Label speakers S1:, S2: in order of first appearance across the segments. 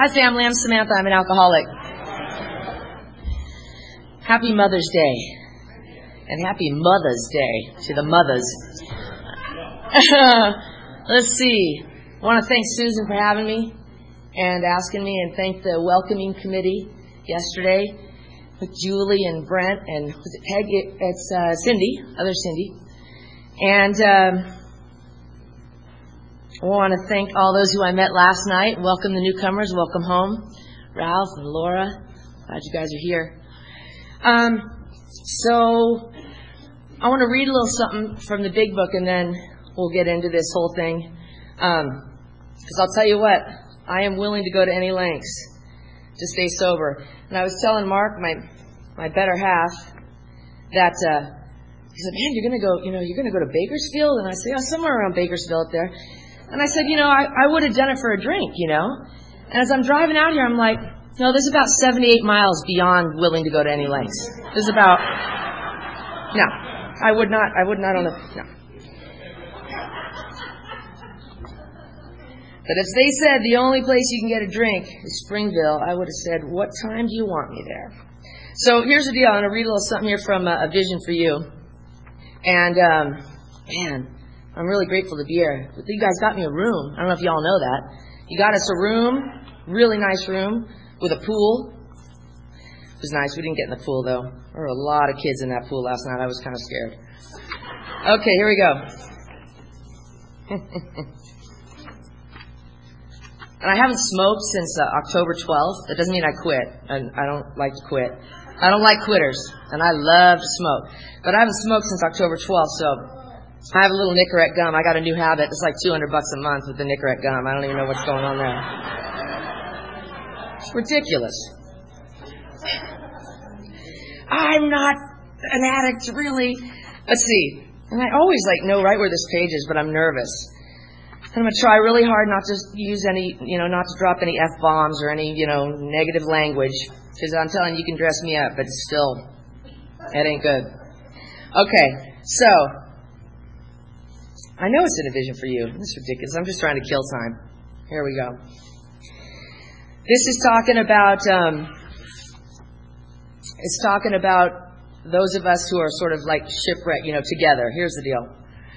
S1: Hi, family. I'm Samantha. I'm an alcoholic. Happy Mother's Day. And happy Mother's Day to the mothers. Let's see. I want to thank Susan for having me and asking me, and thank the welcoming committee yesterday with Julie and Brent and was it Peg? It's Cindy, other Cindy. And I want to thank all those who I met last night. Welcome the newcomers. Welcome home. Ralph and Laura. Glad you guys are here. So I want to read a little something from the big book, and then we'll get into this whole thing. Because I'll tell you what, I am willing to go to any lengths to stay sober. And I was telling Mark, my better half, that he said, "Man, you're gonna go to Bakersfield?" And I said, "Yeah, somewhere around Bakersfield up there." And I said, I would have done it for a drink, And as I'm driving out here, I'm like, no, there's about 78 miles beyond willing to go to any lengths. There's about, no, I would not on a, no. But if they said the only place you can get a drink is Springville, I would have said, what time do you want me there? So here's the deal. I'm going to read a little something here from A Vision for You. And, man, I'm really grateful to be here. You guys got me a room. I don't know if y'all know that. You got us a room, really nice room, with a pool. It was nice. We didn't get in the pool, though. There were a lot of kids in that pool last night. I was kind of scared. Okay, here we go. And I haven't smoked since October 12th. That doesn't mean I quit. I don't like to quit. I don't like quitters, and I love to smoke. But I haven't smoked since October 12th, so I have a little Nicorette gum. I got a new habit. It's like $200 a month with the Nicorette gum. I don't even know what's going on there. It's ridiculous. I'm not an addict, really. Let's see. And I always know right where this page is, but I'm nervous. I'm going to try really hard not to use any, not to drop any F-bombs or any, negative language. Because I'm telling you, you can dress me up, but still, it ain't good. Okay, so, I know it's in A Vision for You. This is ridiculous. I'm just trying to kill time. Here we go. This is talking about, those of us who are sort of like shipwrecked, together. Here's the deal.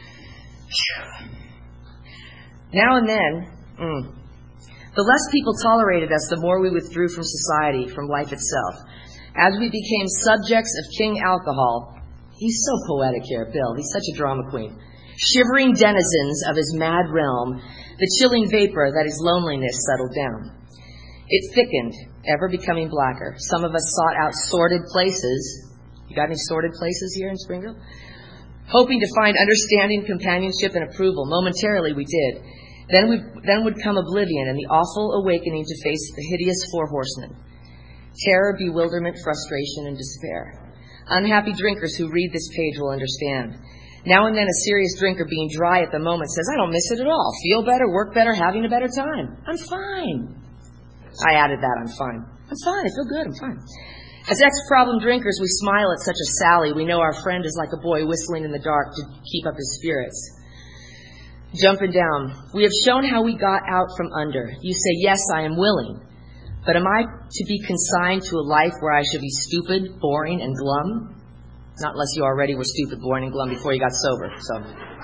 S1: Now and then, the less people tolerated us, the more we withdrew from society, from life itself. As we became subjects of King Alcohol, he's so poetic here, Bill. He's such a drama queen. Shivering denizens of his mad realm, the chilling vapor that is loneliness settled down. It thickened, ever becoming blacker. Some of us sought out sordid places. You got any sordid places here in Springfield? Hoping to find understanding, companionship, and approval. Momentarily we did. Then would come oblivion and the awful awakening to face the hideous four horsemen. Terror, bewilderment, frustration, and despair. Unhappy drinkers who read this page will understand. Now and then a serious drinker being dry at the moment says, I don't miss it at all. Feel better, work better, having a better time. I'm fine. I added that, I'm fine. I'm fine, I feel good, I'm fine. As ex-problem drinkers, we smile at such a sally. We know our friend is like a boy whistling in the dark to keep up his spirits. Jumping down. We have shown how we got out from under. You say, yes, I am willing. But am I to be consigned to a life where I should be stupid, boring, and glum? Not unless you already were stupid, boring, and glum before you got sober. So,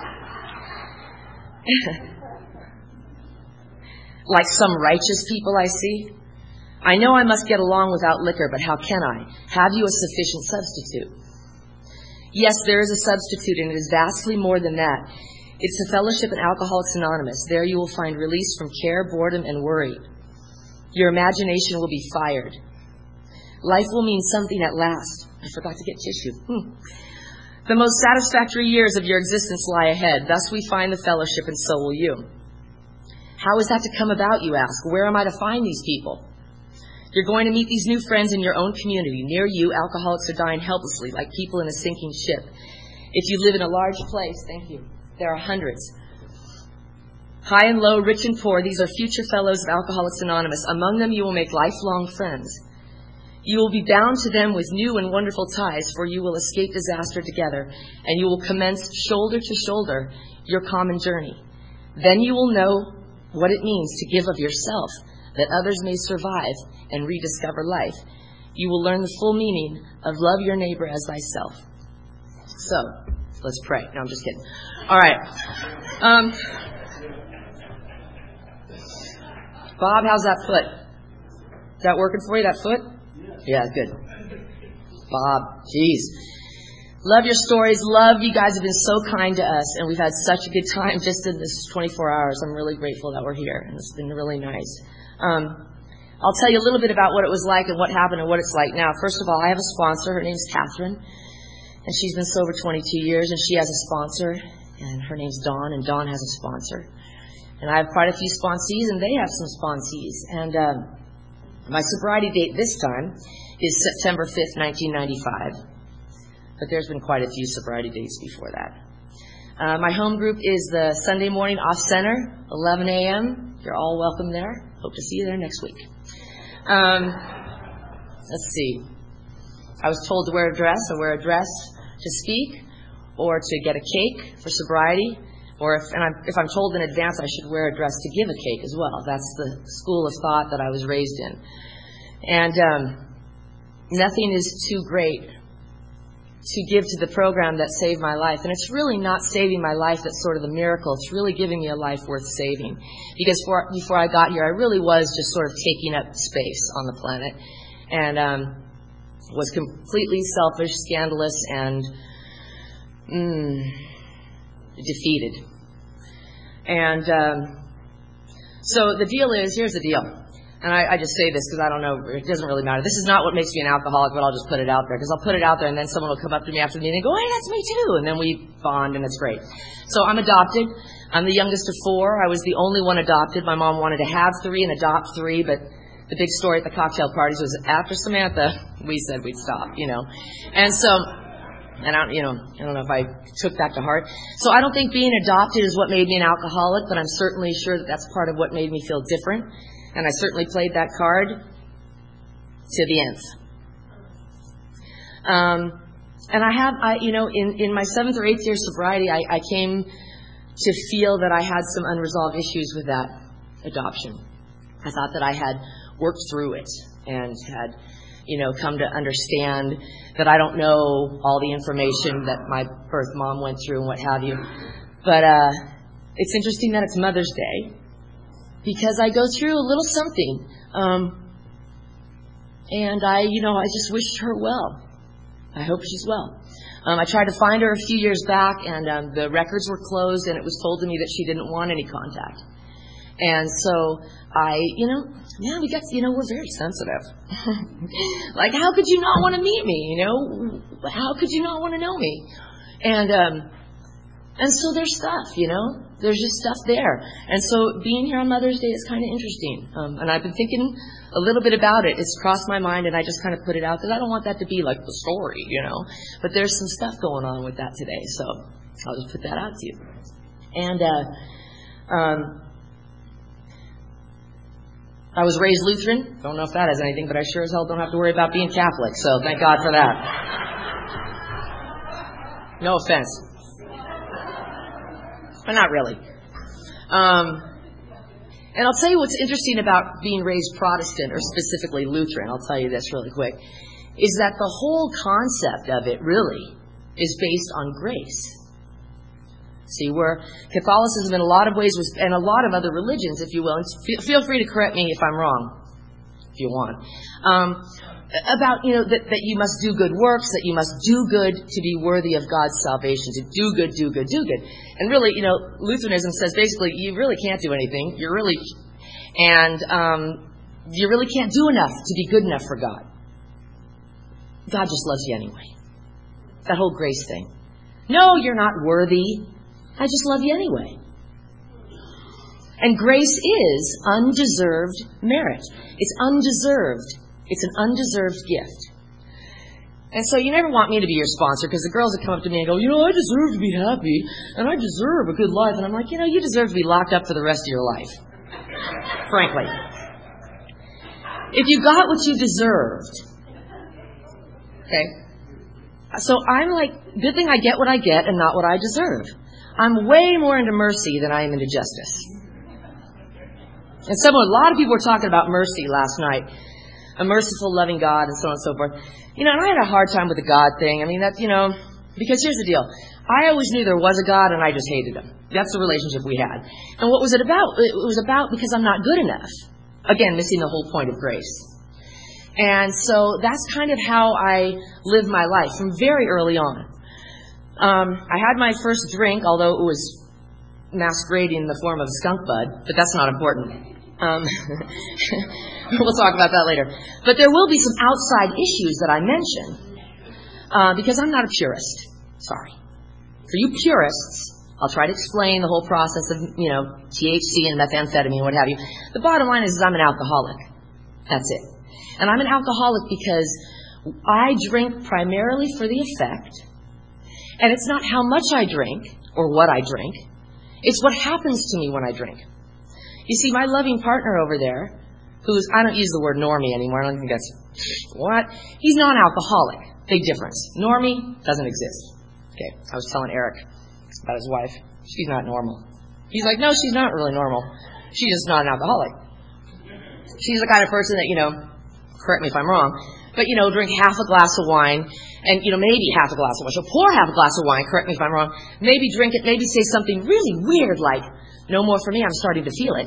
S1: like some righteous people I see. I know I must get along without liquor, but how can I? Have you a sufficient substitute? Yes, there is a substitute, and it is vastly more than that. It's the fellowship in Alcoholics Anonymous. There you will find release from care, boredom, and worry. Your imagination will be fired. Life will mean something at last. I forgot to get tissue. The most satisfactory years of your existence lie ahead. Thus we find the fellowship, and so will you. How is that to come about, you ask? Where am I to find these people? You're going to meet these new friends in your own community. Near you, alcoholics are dying helplessly, like people in a sinking ship. If you live in a large place, thank you, there are hundreds. High and low, rich and poor, these are future fellows of Alcoholics Anonymous. Among them you will make lifelong friends. You will be bound to them with new and wonderful ties, for you will escape disaster together, and you will commence shoulder to shoulder your common journey. Then you will know what it means to give of yourself, that others may survive and rediscover life. You will learn the full meaning of love your neighbor as thyself. So, let's pray. No, I'm just kidding. All right. Bob, how's that foot? Is that working for you, that foot? Yeah, good. Bob, geez. Love your stories. Love you guys have been so kind to us, and we've had such a good time just in this 24 hours. I'm really grateful that we're here, and it's been really nice. I'll tell you a little bit about what it was like and what happened and what it's like now. First of all, I have a sponsor. Her name's Catherine, and she's been sober 22 years, and she has a sponsor, and her name's Dawn, and Dawn has a sponsor. And I have quite a few sponsees, and they have some sponsees. And my sobriety date this time is September 5th, 1995. But there's been quite a few sobriety dates before that. My home group is the Sunday morning off center, 11 a.m. You're all welcome there. Hope to see you there next week. Let's see. I was told to wear a dress. I wear a dress to speak or to get a cake for sobriety. Or if I'm told in advance I should wear a dress to give a cake as well. That's the school of thought that I was raised in. And nothing is too great to give to the program that saved my life. And it's really not saving my life that's sort of the miracle. It's really giving me a life worth saving. Because before I got here, I really was just sort of taking up space on the planet. And was completely selfish, scandalous, and defeated. And so the deal is, here's the deal. And I just say this because I don't know, it doesn't really matter. This is not what makes me an alcoholic, but I'll just put it out there. Because I'll put it out there and then someone will come up to me after the meeting and go, hey, that's me too. And then we bond and it's great. So I'm adopted. I'm the youngest of 4. I was the only one adopted. My mom wanted to have 3 and adopt 3, but the big story at the cocktail parties was after Samantha, we said we'd stop, And so, and I don't know if I took that to heart. So I don't think being adopted is what made me an alcoholic, but I'm certainly sure that that's part of what made me feel different. And I certainly played that card to the nth. And in my 7th or 8th year sobriety, I came to feel that I had some unresolved issues with that adoption. I thought that I had worked through it and had, come to understand that I don't know all the information that my birth mom went through and what have you. But it's interesting that it's Mother's Day, because I go through a little something. And I just wished her well. I hope she's well. I tried to find her a few years back, and the records were closed, and it was told to me that she didn't want any contact. And so we're very sensitive. Like, how could you not want to meet me? How could you not want to know me? And so there's stuff, there's just stuff there. And so being here on Mother's Day is kind of interesting. And I've been thinking a little bit about it. It's crossed my mind, and I just kind of put it out because I don't want that to be like the story, But there's some stuff going on with that today, so I'll just put that out to you. And I was raised Lutheran. Don't know if that has anything, but I sure as hell don't have to worry about being Catholic, so thank God for that. No offense. But not really. And I'll tell you what's interesting about being raised Protestant, or specifically Lutheran, I'll tell you this really quick, is that the whole concept of it really is based on grace. See, where Catholicism in a lot of ways was, and a lot of other religions, if you will, and feel free to correct me if I'm wrong, if you want, about, that you must do good works, that you must do good to be worthy of God's salvation, to do good, do good, do good. And really, Lutheranism says basically you really can't do anything. You really can't do enough to be good enough for God. God just loves you anyway. That whole grace thing. No, you're not worthy. I just love you anyway. And grace is undeserved merit. It's undeserved. It's an undeserved gift. And so you never want me to be your sponsor, because the girls that come up to me and go, I deserve to be happy, and I deserve a good life. And I'm like, you deserve to be locked up for the rest of your life. Frankly. If you got what you deserved. Okay? So I'm like, good thing I get what I get and not what I deserve. I'm way more into mercy than I am into justice. And a lot of people were talking about mercy last night. A merciful, loving God, and so on and so forth. And I had a hard time with the God thing. That's, because here's the deal. I always knew there was a God, and I just hated him. That's the relationship we had. And what was it about? It was about because I'm not good enough. Again, missing the whole point of grace. And so that's kind of how I lived my life from very early on. I had my first drink, although it was masquerading in the form of a skunk bud, but that's not important. We'll talk about that later. But there will be some outside issues that I mention because I'm not a purist. Sorry. For you purists, I'll try to explain the whole process of, THC and methamphetamine, what have you. The bottom line is I'm an alcoholic. That's it. And I'm an alcoholic because I drink primarily for the effect. And it's not how much I drink or what I drink. It's what happens to me when I drink. You see, my loving partner over there, I don't use the word normie anymore. I don't think that's, what? He's non-alcoholic. Big difference. Normie doesn't exist. Okay, I was telling Eric about his wife. She's not normal. He's like, no, she's not really normal. She's just not an alcoholic. She's the kind of person that, correct me if I'm wrong, but, drink half a glass of wine and, maybe half a glass of wine. She'll pour half a glass of wine, correct me if I'm wrong, maybe drink it, maybe say something really weird like, no more for me, I'm starting to feel it.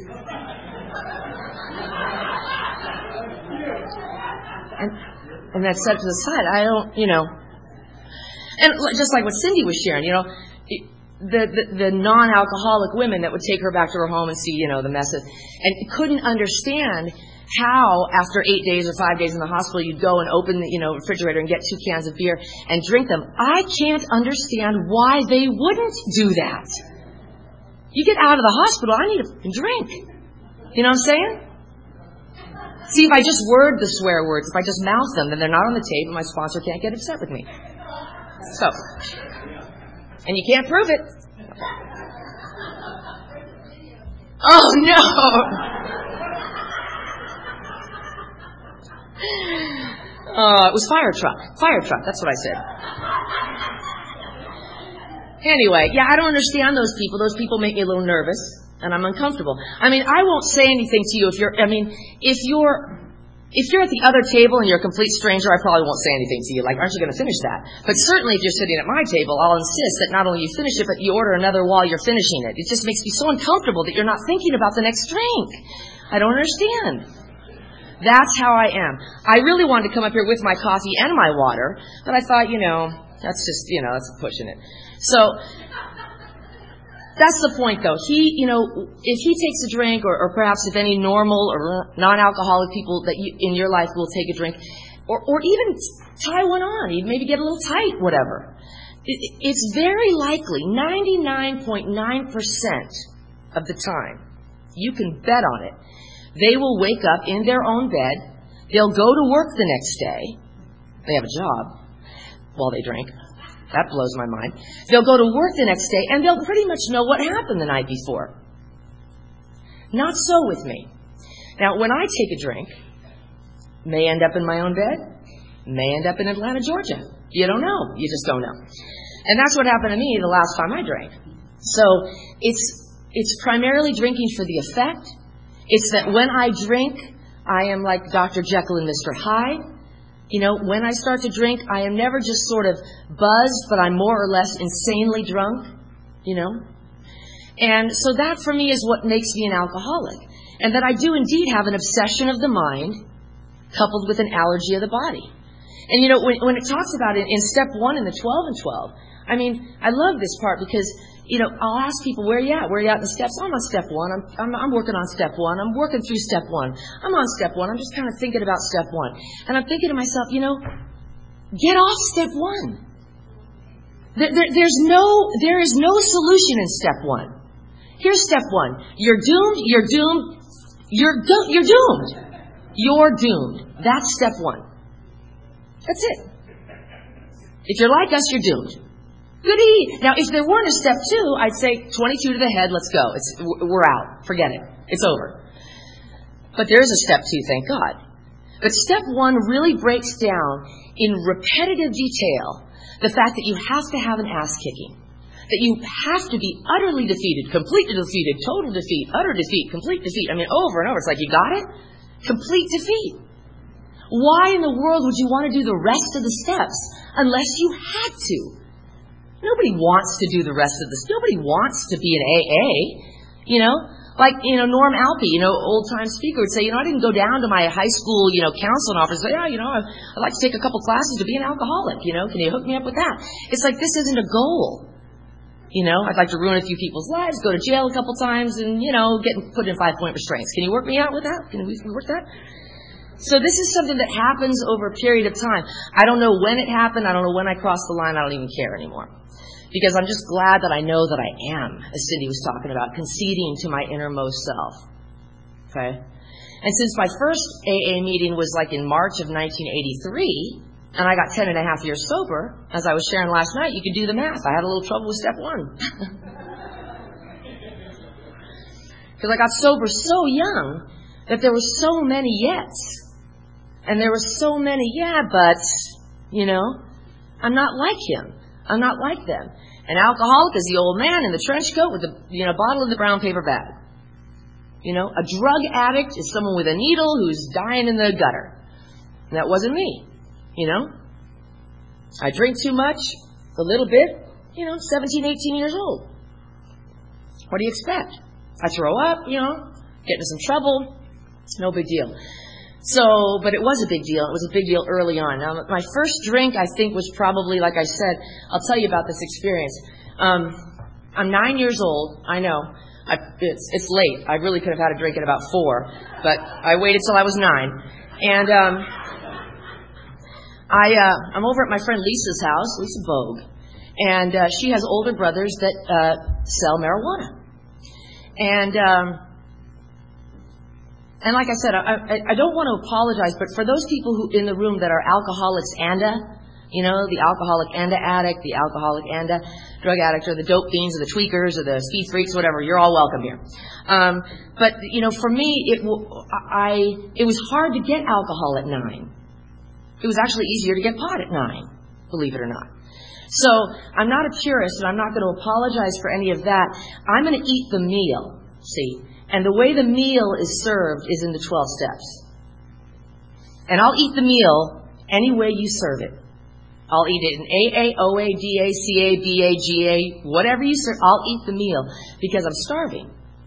S1: And that's set to the side. I don't, And just like what Cindy was sharing, the non-alcoholic women that would take her back to her home and see, the messes, and couldn't understand how after 8 days or 5 days in the hospital you'd go and open the refrigerator and get 2 cans of beer and drink them. I can't understand why they wouldn't do that. You get out of the hospital, I need a drink. You know what I'm saying? See, if I just word the swear words, if I just mouth them, then they're not on the tape and my sponsor can't get upset with me. So, and you can't prove it. Oh, no! It was fire truck. Fire truck, that's what I said. Anyway, I don't understand those people. Those people make me a little nervous, and I'm uncomfortable. I won't say anything to you if you're at the other table and you're a complete stranger, I probably won't say anything to you. Like, aren't you going to finish that? But certainly if you're sitting at my table, I'll insist that not only you finish it, but you order another while you're finishing it. It just makes me so uncomfortable that you're not thinking about the next drink. I don't understand. That's how I am. I really wanted to come up here with my coffee and my water, but I thought, that's just, that's pushing it. So, that's the point, though. If he takes a drink, or perhaps if any normal or non-alcoholic people that in your life will take a drink, or even tie one on, maybe get a little tight, whatever. It's very likely, 99.9% of the time, you can bet on it, they will wake up in their own bed, they'll go to work the next day, they have a job while they drink. That blows my mind. They'll go to work the next day, and they'll pretty much know what happened the night before. Not so with me. Now, when I take a drink, may end up in my own bed, may end up in Atlanta, Georgia. You don't know. You just don't know. And that's what happened to me the last time I drank. So it's primarily drinking for the effect. It's that when I drink, I am like Dr. Jekyll and Mr. Hyde. When I start to drink, I am never just sort of buzzed, but I'm more or less insanely drunk, And so that for me is what makes me an alcoholic. And that I do indeed have an obsession of the mind coupled with an allergy of the body. And when it talks about it in step 1 in the 12 and 12, I love this part because, I'll ask people, where are you at? Where are you at in the steps? I'm on step 1. I'm working on step 1. I'm working through step 1. I'm on step 1. I'm just kind of thinking about step 1. And I'm thinking to myself, get off step 1. There is no solution in step 1. Here's step 1. You're doomed. You're doomed. You're doomed. You're doomed. That's step 1. That's it. If you're like us, you're doomed. Goody. Now, if there weren't a step 2, I'd say 22 to the head, let's go. We're out. Forget it. It's over. But there is a step 2, thank God. But step 1 really breaks down in repetitive detail the fact that you have to have an ass kicking. that you have to be utterly defeated, completely defeated, total defeat, utter defeat, complete defeat. I mean, over and over. It's like, you got it? Complete defeat. Why in the world would you want to do the rest of the steps unless you had to? Nobody wants to do the rest of this. Nobody wants to be an AA, Like, Norm Alpe, old-time speaker would say, I didn't go down to my high school, counseling office and say, I'd like to take a couple classes to be an alcoholic, Can you hook me up with that? It's like, this isn't a goal. I'd like to ruin a few people's lives, go to jail a couple times, and, get put in 5-point restraints. Can you work me out with that? Can we work that? So this is something that happens over a period of time. I don't know when it happened. I don't know when I crossed the line. I don't even care anymore. Because I'm just glad that I know that I am, as Cindy was talking about, conceding to my innermost self. Okay? And since my first AA meeting was like in March of 1983, and I got 10 and a half years sober, as I was sharing last night, you can do the math. I had a little trouble with step 1. Because I got sober so young that there were so many yets. And there were so many, buts, I'm not like him. I'm not like them. An alcoholic is the old man in the trench coat with the bottle in the brown paper bag. A drug addict is someone with a needle who's dying in the gutter. And that wasn't me. I drink too much, a little bit, 17, 18 years old. What do you expect? I throw up, get into some trouble. It's no big deal. But it was a big deal. It was a big deal early on. Now, my first drink, I think, was probably, like I said, I'll tell you about this experience. I'm 9 years old. I know. It's late. I really could have had a drink at about 4, but I waited till I was 9. And I'm over at my friend Lisa's house, Lisa Vogue, and she has older brothers that sell marijuana. And like I said, I don't want to apologize, but for those people who in the room that are alcoholics and the alcoholic and addict, the alcoholic and drug addict, or the dope fiends, or the tweakers, or the speed freaks, whatever, you're all welcome here. But for me, it was hard to get alcohol at 9. It was actually easier to get pot at 9, believe it or not. So I'm not a purist, and I'm not going to apologize for any of that. I'm going to eat the meal, see? And the way the meal is served is in the 12 steps. And I'll eat the meal any way you serve it. I'll eat it in AA, OA, DA, CA, BA, GA, whatever you serve. I'll eat the meal because I'm starving.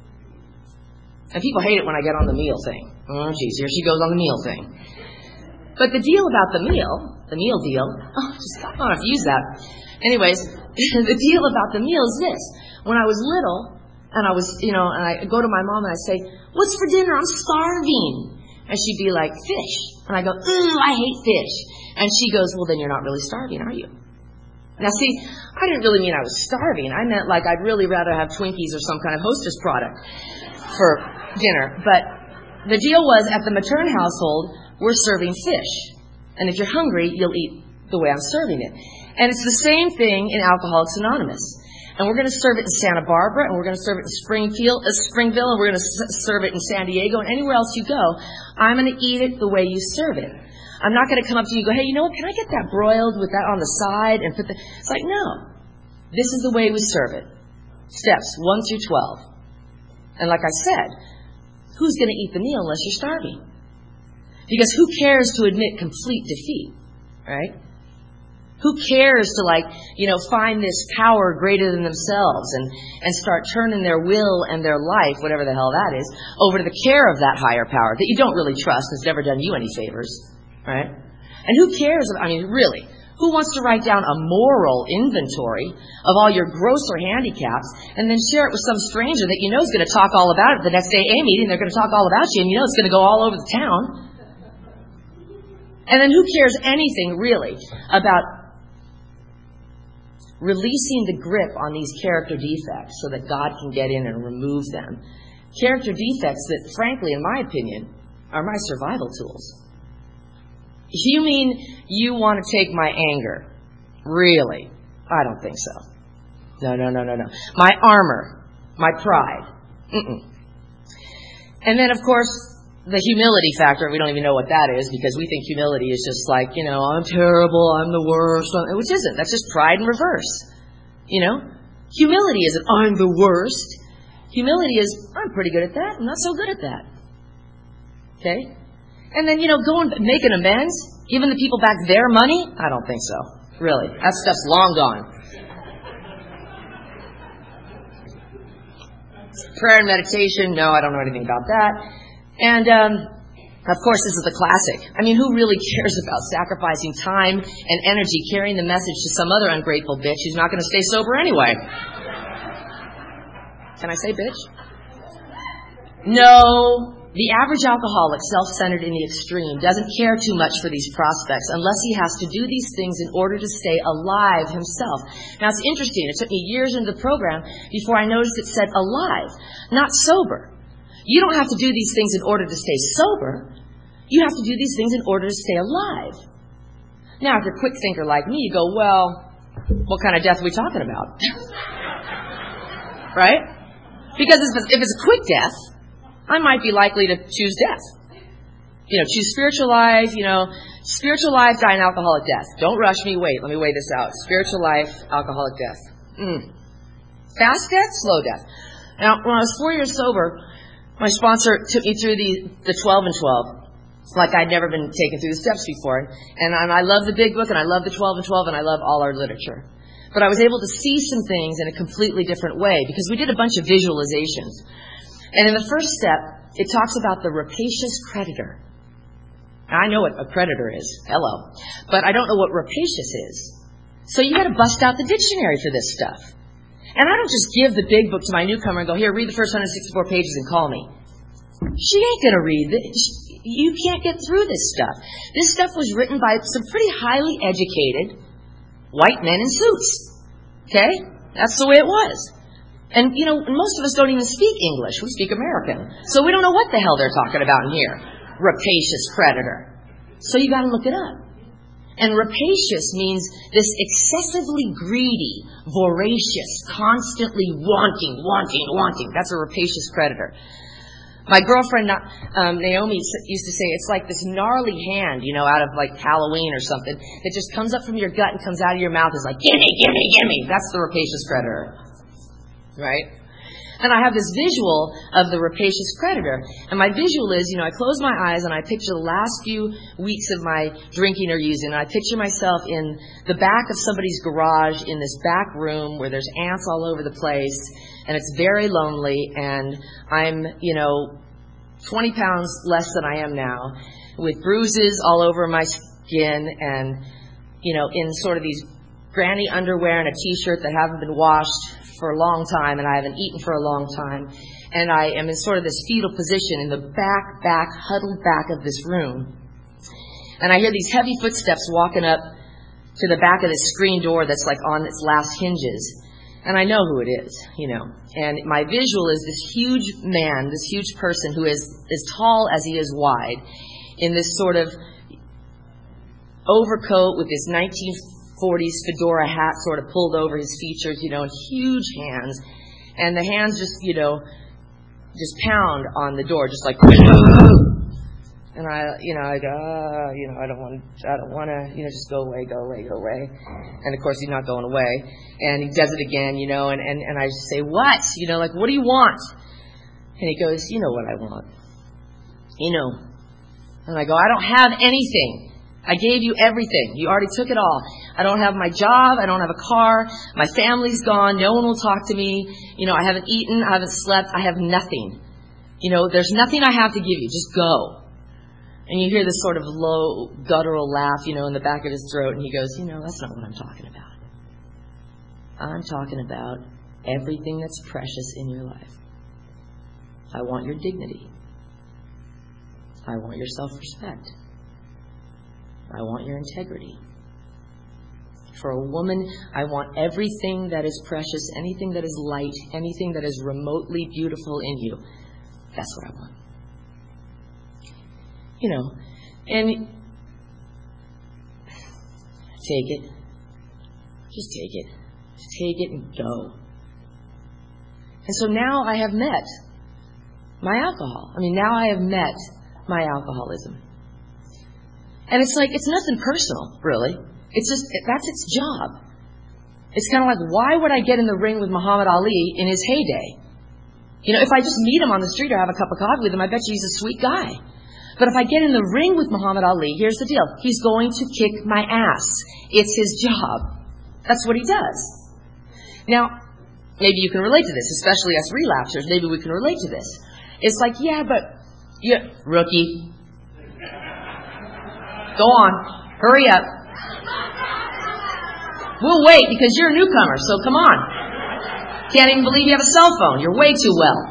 S1: And people hate it when I get on the meal thing. Oh, geez, here she goes on the meal thing. But the deal about the meal deal, I don't have to use that. Anyways, the deal about the meal is this. When I was little, and I was, and I go to my mom and I say, "What's for dinner? I'm starving." And she'd be like, "Fish." And I go, "Ooh, I hate fish." And she goes, "Well, then you're not really starving, are you?" Now, see, I didn't really mean I was starving. I meant like I'd really rather have Twinkies or some kind of Hostess product for dinner. But the deal was, at the Matern household, we're serving fish. And if you're hungry, you'll eat the way I'm serving it. And it's the same thing in Alcoholics Anonymous. And we're going to serve it in Santa Barbara, and we're going to serve it in Springville, and we're going to serve it in San Diego, and anywhere else you go. I'm going to eat it the way you serve it. I'm not going to come up to you and go, "Hey, you know what, can I get that broiled with that on the side?" And it's like, no. This is the way we serve it. Steps 1 through 12. And like I said, who's going to eat the meal unless you're starving? Because who cares to admit complete defeat, right? Who cares to find this power greater than themselves and start turning their will and their life, whatever the hell that is, over to the care of that higher power that you don't really trust, has never done you any favors, right? And who cares, really, who wants to write down a moral inventory of all your grosser handicaps and then share it with some stranger that you know is going to talk all about it at the next AA meeting? They're going to talk all about you, and you know it's going to go all over the town. And then who cares anything, really, about releasing the grip on these character defects so that God can get in and remove them? Character defects that, frankly, in my opinion, are my survival tools. You mean you want to take my anger? Really? I don't think so. No. My armor, my pride. And then, of course, the humility factor. We don't even know what that is because we think humility is just like, I'm terrible, I'm the worst, which isn't. That's just pride in reverse. Humility isn't, I'm the worst. Humility is, I'm pretty good at that. I'm not so good at that. Okay? And then, making amends, giving the people back their money? I don't think so. Really. That stuff's long gone. Prayer and meditation, no, I don't know anything about that. And, of course, this is the classic. I mean, who really cares about sacrificing time and energy carrying the message to some other ungrateful bitch who's not going to stay sober anyway? Can I say bitch? No. The average alcoholic, self-centered in the extreme, doesn't care too much for these prospects unless he has to do these things in order to stay alive himself. Now, it's interesting. It took me years into the program before I noticed it said alive, not sober. You don't have to do these things in order to stay sober. You have to do these things in order to stay alive. Now, if you're a quick thinker like me, you go, well, what kind of death are we talking about? Right? Because if it's a quick death, I might be likely to choose death. Choose spiritual life, spiritual life, die an alcoholic death. Don't rush me. Wait, let me weigh this out. Spiritual life, alcoholic death. Fast death, slow death. Now, when I was 4 years sober, my sponsor took me through the 12 and 12. Like I'd never been taken through the steps before. And I love the big book, and I love the 12 and 12, and I love all our literature. But I was able to see some things in a completely different way because we did a bunch of visualizations. And in the first step, it talks about the rapacious creditor. Now, I know what a creditor is. Hello. But I don't know what rapacious is. So you got to bust out the dictionary for this stuff. And I don't just give the big book to my newcomer and go, here, read the first 164 pages and call me. She ain't going to read this. You can't get through this stuff. This stuff was written by some pretty highly educated white men in suits. Okay? That's the way it was. And, most of us don't even speak English. We speak American. So we don't know what the hell they're talking about in here. Rapacious creditor. So you got to look it up. And rapacious means this excessively greedy, voracious, constantly wanting. That's a rapacious creditor. My girlfriend, Naomi, used to say it's like this gnarly hand, out of like Halloween or something, that just comes up from your gut and comes out of your mouth. It's like, gimme. That's the rapacious creditor. Right? And I have this visual of the rapacious creditor. And my visual is, I close my eyes and I picture the last few weeks of my drinking or using. And I picture myself in the back of somebody's garage in this back room where there's ants all over the place. And it's very lonely. And I'm, 20 pounds less than I am now, with bruises all over my skin and, in sort of these granny underwear and a t-shirt that haven't been washed for a long time, and I haven't eaten for a long time, and I am in sort of this fetal position in the huddled back of this room. And I hear these heavy footsteps walking up to the back of this screen door that's like on its last hinges. And I know who it is, And my visual is this huge man, this huge person who is as tall as he is wide, in this sort of overcoat with this 1940s fedora hat sort of pulled over his features, and huge hands. And the hands just, just pound on the door, just like, and I go, I don't want to, just go away. And of course he's not going away. And he does it again, and I just say, what? What do you want? And he goes, you know what I want. And I go, I don't have anything. I gave you everything. You already took it all. I don't have my job. I don't have a car. My family's gone. No one will talk to me. I haven't eaten. I haven't slept. I have nothing. There's nothing I have to give you. Just go. And you hear this sort of low, guttural laugh, in the back of his throat. And he goes, that's not what I'm talking about. I'm talking about everything that's precious in your life. I want your dignity. I want your self-respect. I want your integrity. For a woman, I want everything that is precious, anything that is light, anything that is remotely beautiful in you. That's what I want. And take it. Just take it. Just take it and go. And so now I have met my alcohol. Now I have met my alcoholism. And it's like, it's nothing personal, really. It's just, that's its job. It's kind of like, why would I get in the ring with Muhammad Ali in his heyday? If I just meet him on the street or have a cup of coffee with him, I bet you he's a sweet guy. But if I get in the ring with Muhammad Ali, here's the deal. He's going to kick my ass. It's his job. That's what he does. Now, maybe you can relate to this, especially us relapsers. Maybe we can relate to this. It's like, rookie. Go on. Hurry up. We'll wait because you're a newcomer, so come on. Can't even believe you have a cell phone. You're way too well.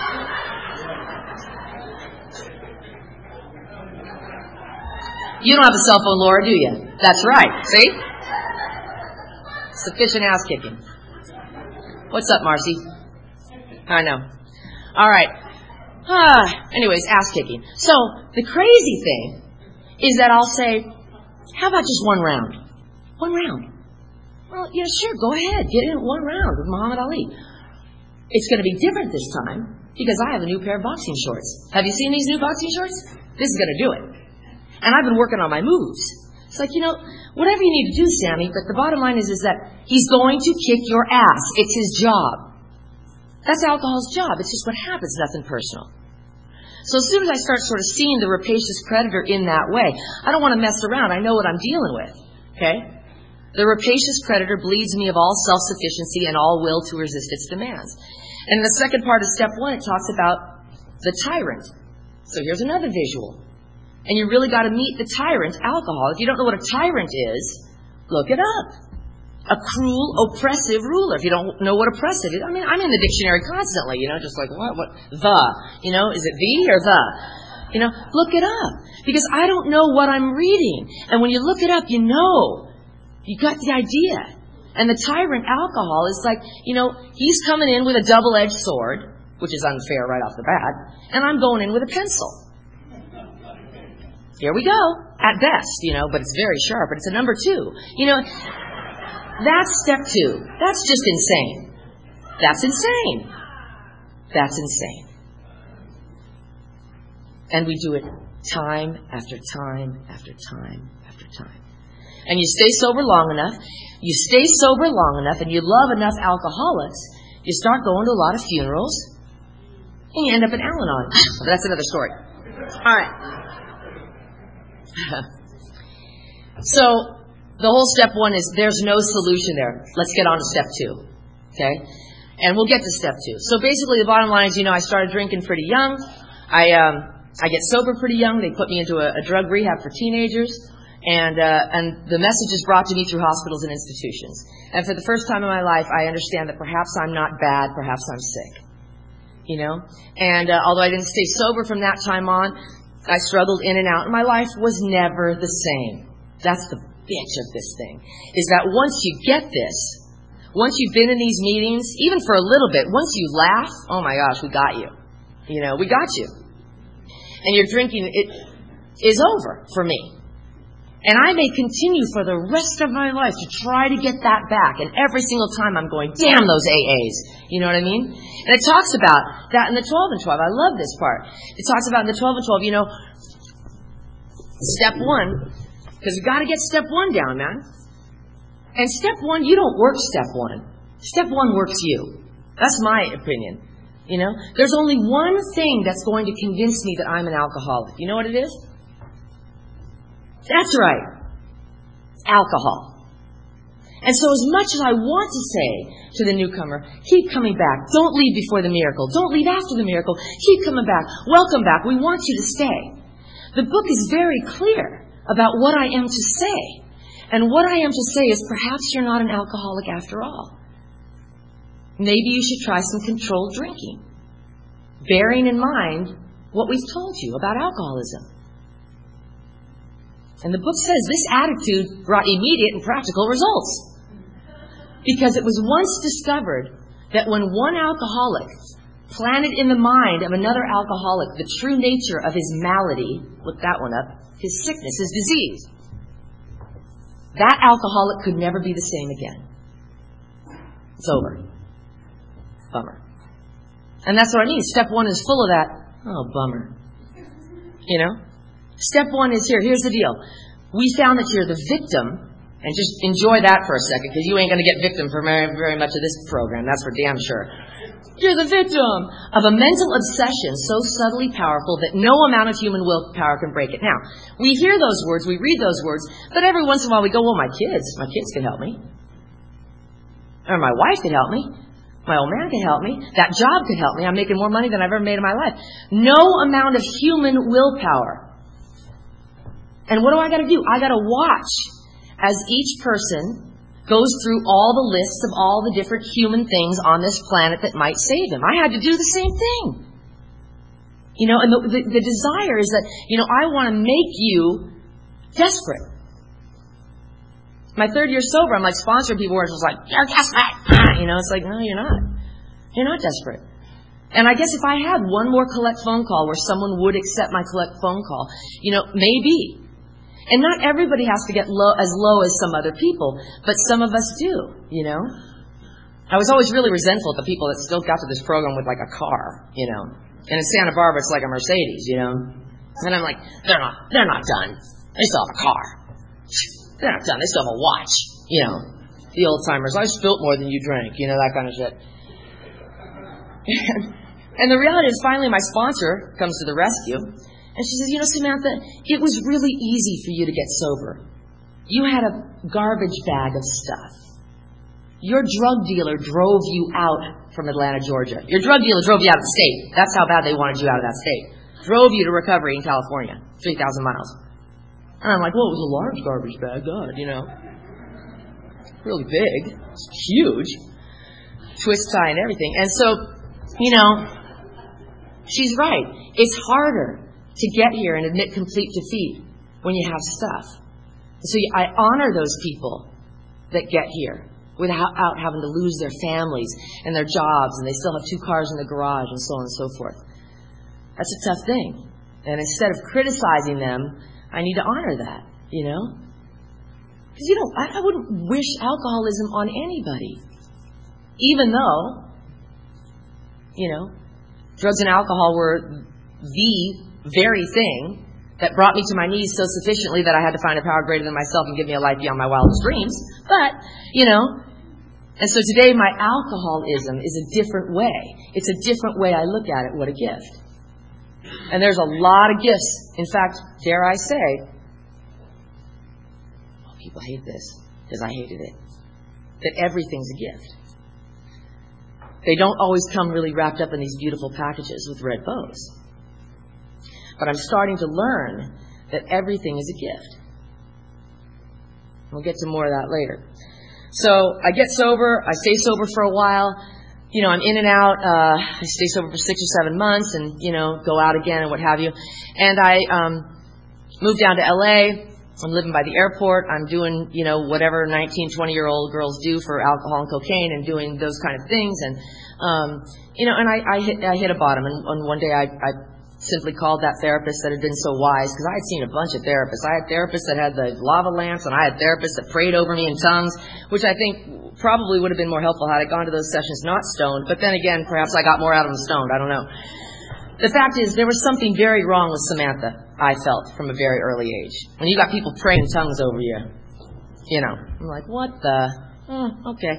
S1: You don't have a cell phone, Laura, do you? That's right. See? Sufficient ass kicking. What's up, Marcy? I know. All right. Anyways, ass kicking. So the crazy thing is that I'll say, how about just one round? One round. Well, sure, go ahead. Get in one round with Muhammad Ali. It's going to be different this time because I have a new pair of boxing shorts. Have you seen these new boxing shorts? This is going to do it. And I've been working on my moves. It's like, whatever you need to do, Sammy, but the bottom line is that he's going to kick your ass. It's his job. That's alcohol's job. It's just what happens, nothing personal. So as soon as I start sort of seeing the rapacious predator in that way, I don't want to mess around. I know what I'm dealing with. Okay? The rapacious predator bleeds me of all self-sufficiency and all will to resist its demands. And in the second part of step 1, it talks about the tyrant. So here's another visual. And you really got to meet the tyrant, alcohol. If you don't know what a tyrant is, look it up. A cruel, oppressive ruler. If you don't know what oppressive is, I'm in the dictionary constantly, just like, what, is it the or the? Look it up. Because I don't know what I'm reading. And when you look it up, you got the idea. And the tyrant, alcohol, is like, he's coming in with a double-edged sword, which is unfair right off the bat, and I'm going in with a pencil. Here we go, at best, but it's very sharp, but it's a number 2. That's step 2. That's just insane. That's insane. That's insane. And we do it time after time after time after time. And you stay sober long enough, and you love enough alcoholics, you start going to a lot of funerals, and you end up in Al-Anon. But that's another story. All right. So the whole step 1 is there's no solution there. Let's get on to step 2. Okay? And we'll get to step 2. So basically the bottom line is, I started drinking pretty young. I get sober pretty young. They put me into a drug rehab for teenagers. And the message is brought to me through hospitals and institutions. And for the first time in my life, I understand that perhaps I'm not bad, perhaps I'm sick. And although I didn't stay sober from that time on, I struggled in and out, and my life was never the same. That's the bitch of this thing, is that once you get this, once you've been in these meetings, even for a little bit, once you laugh, oh my gosh, we got you. We got you. And your drinking, it is over for me. And I may continue for the rest of my life to try to get that back. And every single time I'm going, damn those AAs. You know what I mean? And it talks about that in the 12 and 12. I love this part. It talks about in the 12 and 12, step 1, because you got to get step 1 down, man. And step 1, you don't work step 1. Step 1 works you. That's my opinion. There's only one thing that's going to convince me that I'm an alcoholic. You know what it is? That's right. Alcohol. And so as much as I want to say to the newcomer, keep coming back. Don't leave before the miracle. Don't leave after the miracle. Keep coming back. Welcome back. We want you to stay. The book is very clear about what I am to say. And what I am to say is perhaps you're not an alcoholic after all. Maybe you should try some controlled drinking, bearing in mind what we've told you about alcoholism. And the book says this attitude brought immediate and practical results. Because it was once discovered that when one alcoholic planted in the mind of another alcoholic the true nature of his malady, look that one up, his sickness, his disease, that alcoholic could never be the same again. It's over. Bummer. And that's what I mean. Step 1 is full of that. Oh, bummer. Step 1 is here. Here's the deal. We found that you're the victim And just enjoy that for a second, because you ain't going to get victim for very, very much of this program. That's for damn sure. You're the victim of a mental obsession so subtly powerful that no amount of human willpower can break it. Now, we hear those words, we read those words, but every once in a while we go, well, my kids could help me. Or my wife could help me. My old man could help me. That job could help me. I'm making more money than I've ever made in my life. No amount of human willpower. And what do I got to do? I got to watch as each person goes through all the lists of all the different human things on this planet that might save him. I had to do the same thing. And the desire is that, I want to make you desperate. My third year sober, I'm like sponsoring people where it's just like, you're desperate. It's like, no, you're not. You're not desperate. And I guess if I had one more collect phone call where someone would accept my collect phone call, maybe. And not everybody has to get as low as some other people, but some of us do, I was always really resentful at the people that still got to this program with like a car, And in Santa Barbara, it's like a Mercedes, And I'm like, they're not done. They still have a car. They're not done. They still have a watch, The old timers. I spilt more than you drank, that kind of shit. And the reality is, finally, my sponsor comes to the rescue. And she says, Samantha, it was really easy for you to get sober. You had a garbage bag of stuff. Your drug dealer drove you out from Atlanta, Georgia. Your drug dealer drove you out of the state. That's how bad they wanted you out of that state. Drove you to recovery in California, 3,000 miles. And I'm like, well, it was a large garbage bag, God, really big, it's huge, twist tie and everything. And so, she's right. It's harder to get here and admit complete defeat when you have stuff. So I honor those people that get here without having to lose their families and their jobs, and they still have 2 cars in the garage and so on and so forth. That's a tough thing. And instead of criticizing them, I need to honor that, Because, I wouldn't wish alcoholism on anybody. Even though, drugs and alcohol were the very thing that brought me to my knees so sufficiently that I had to find a power greater than myself and give me a life beyond my wildest dreams. But, and so today my alcoholism is a different way. It's a different way I look at it. What a gift. And there's a lot of gifts. In fact, dare I say, people hate this because I hated it, that everything's a gift. They don't always come really wrapped up in these beautiful packages with red bows. But I'm starting to learn that everything is a gift. We'll get to more of that later. So I get sober. I stay sober for a while. I'm in and out. I stay sober for 6 or 7 months and, go out again and what have you. And I moved down to L.A. I'm living by the airport. I'm doing, whatever 19, 20-year-old girls do for alcohol and cocaine and doing those kind of things. And, and I hit a bottom. And one day I simply called that therapist that had been so wise, because I had seen a bunch of therapists. I had therapists that had the lava lamps, and I had therapists that prayed over me in tongues, which I think probably would have been more helpful had I gone to those sessions not stoned. But then again, perhaps I got more out of them stoned. I don't know. The fact is, there was something very wrong with Samantha, I felt, from a very early age. When you got people praying in tongues over you, I'm like, what the? Okay.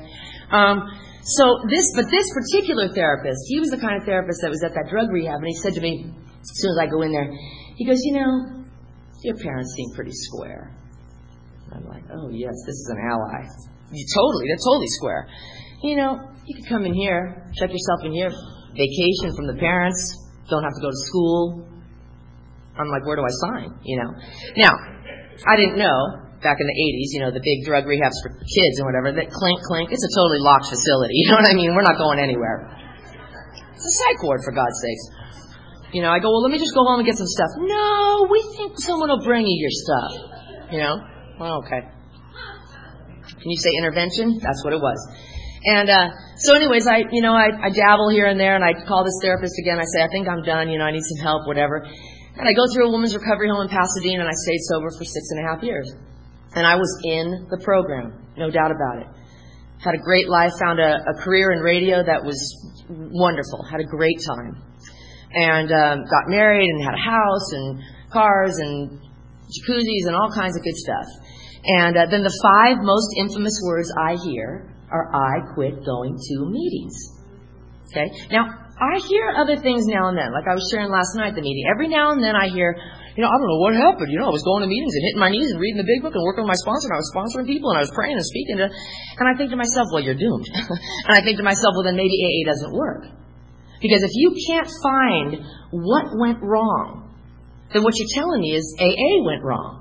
S1: But this particular therapist, he was the kind of therapist that was at that drug rehab, and he said to me, as soon as I go in there, he goes, your parents seem pretty square. I'm like, oh yes, this is an ally. They're totally square. You could come in here, check yourself in here, vacation from the parents, don't have to go to school. I'm like, where do I sign? Now, I didn't know back in the 80s, the big drug rehabs for kids and whatever, that clink, it's a totally locked facility. You know what I mean? We're not going anywhere. It's a psych ward, for God's sakes. I go, well, let me just go home and get some stuff. No, we think someone will bring you your stuff. Well, okay. Can you say intervention? That's what it was. And so anyways, I dabble here and there, and I call this therapist again. I say, I think I'm done. I need some help, whatever. And I go through a women's recovery home in Pasadena, and I stayed sober for 6.5 years. And I was in the program, no doubt about it. Had a great life, found a career in radio that was wonderful, had a great time. And got married and had a house and cars and jacuzzis and all kinds of good stuff. And then the 5 most infamous words I hear are, I quit going to meetings. Okay? Now, I hear other things now and then, like I was sharing last night at the meeting. Every now and then I hear, I don't know what happened. I was going to meetings and hitting my knees and reading the big book and working with my sponsor, and I was sponsoring people, and I was praying and speaking to, and I think to myself, well, you're doomed. And I think to myself, well, then maybe AA doesn't work. Because if you can't find what went wrong, then what you're telling me is AA went wrong.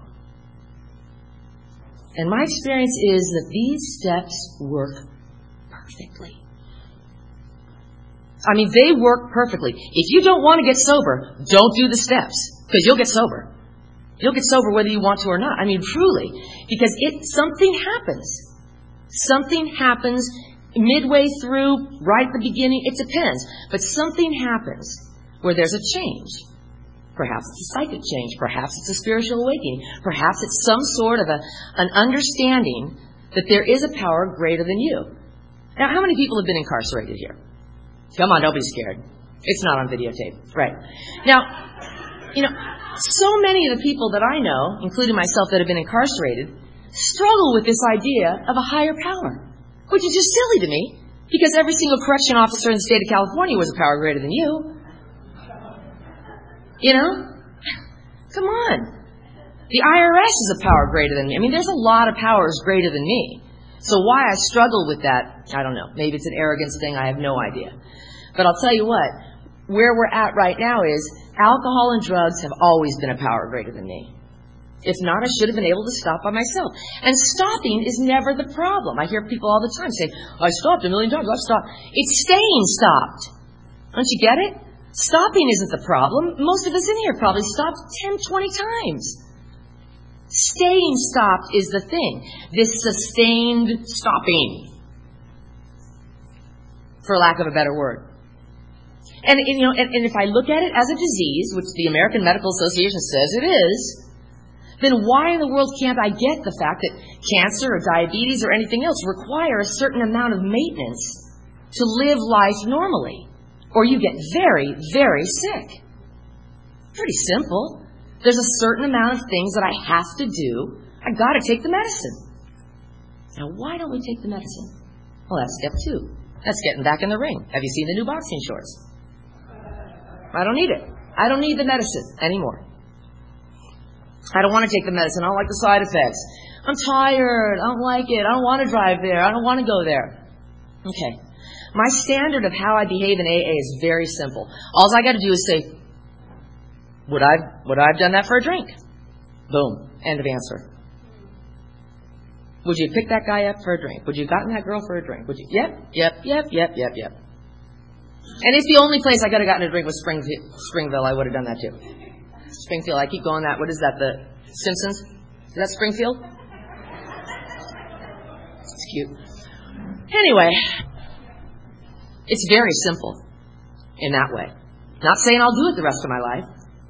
S1: And my experience is that these steps work perfectly. I mean, they work perfectly. If you don't want to get sober, don't do the steps, because you'll get sober. You'll get sober whether you want to or not. I mean, truly. Because something happens. Something happens midway through, right at the beginning. It depends. But something happens where there's a change. Perhaps it's a psychic change. Perhaps it's a spiritual awakening. Perhaps it's some sort of an understanding that there is a power greater than you. Now, how many people have been incarcerated here? Come on, don't be scared. It's not on videotape. Right. Now, so many of the people that I know, including myself that have been incarcerated, struggle with this idea of a higher power, which is just silly to me, because every single correction officer in the state of California was a power greater than you. Come on. The IRS is a power greater than me. I mean, there's a lot of powers greater than me. So why I struggle with that, I don't know. Maybe it's an arrogance thing. I have no idea. But I'll tell you what, where we're at right now is alcohol and drugs have always been a power greater than me. If not, I should have been able to stop by myself. And stopping is never the problem. I hear people all the time say, I stopped 1 million times. I've stopped. It's staying stopped. Don't you get it? Stopping isn't the problem. Most of us in here probably stopped 10, 20 times. Staying stopped is the thing. This sustained stopping, for lack of a better word. And if I look at it as a disease, which the American Medical Association says it is, then why in the world can't I get the fact that cancer or diabetes or anything else require a certain amount of maintenance to live life normally? Or you get very, very sick. Pretty simple. There's a certain amount of things that I have to do. I got to take the medicine. Now, why don't we take the medicine? Well, that's step 2. That's getting back in the ring. Have you seen the new boxing shorts? I don't need it. I don't need the medicine anymore. I don't want to take the medicine. I don't like the side effects. I'm tired. I don't like it. I don't want to drive there. I don't want to go there. Okay. My standard of how I behave in AA is very simple. All I got to do is say, would I have done that for a drink? Boom. End of answer. Would you have picked that guy up for a drink? Would you have gotten that girl for a drink? Would you? Yep. And it's the only place I could have gotten a drink was Springville. I would have done that too. Springfield. I keep going that. What is that? The Simpsons? Is that Springfield? It's cute. Anyway, it's very simple in that way. Not saying I'll do it the rest of my life.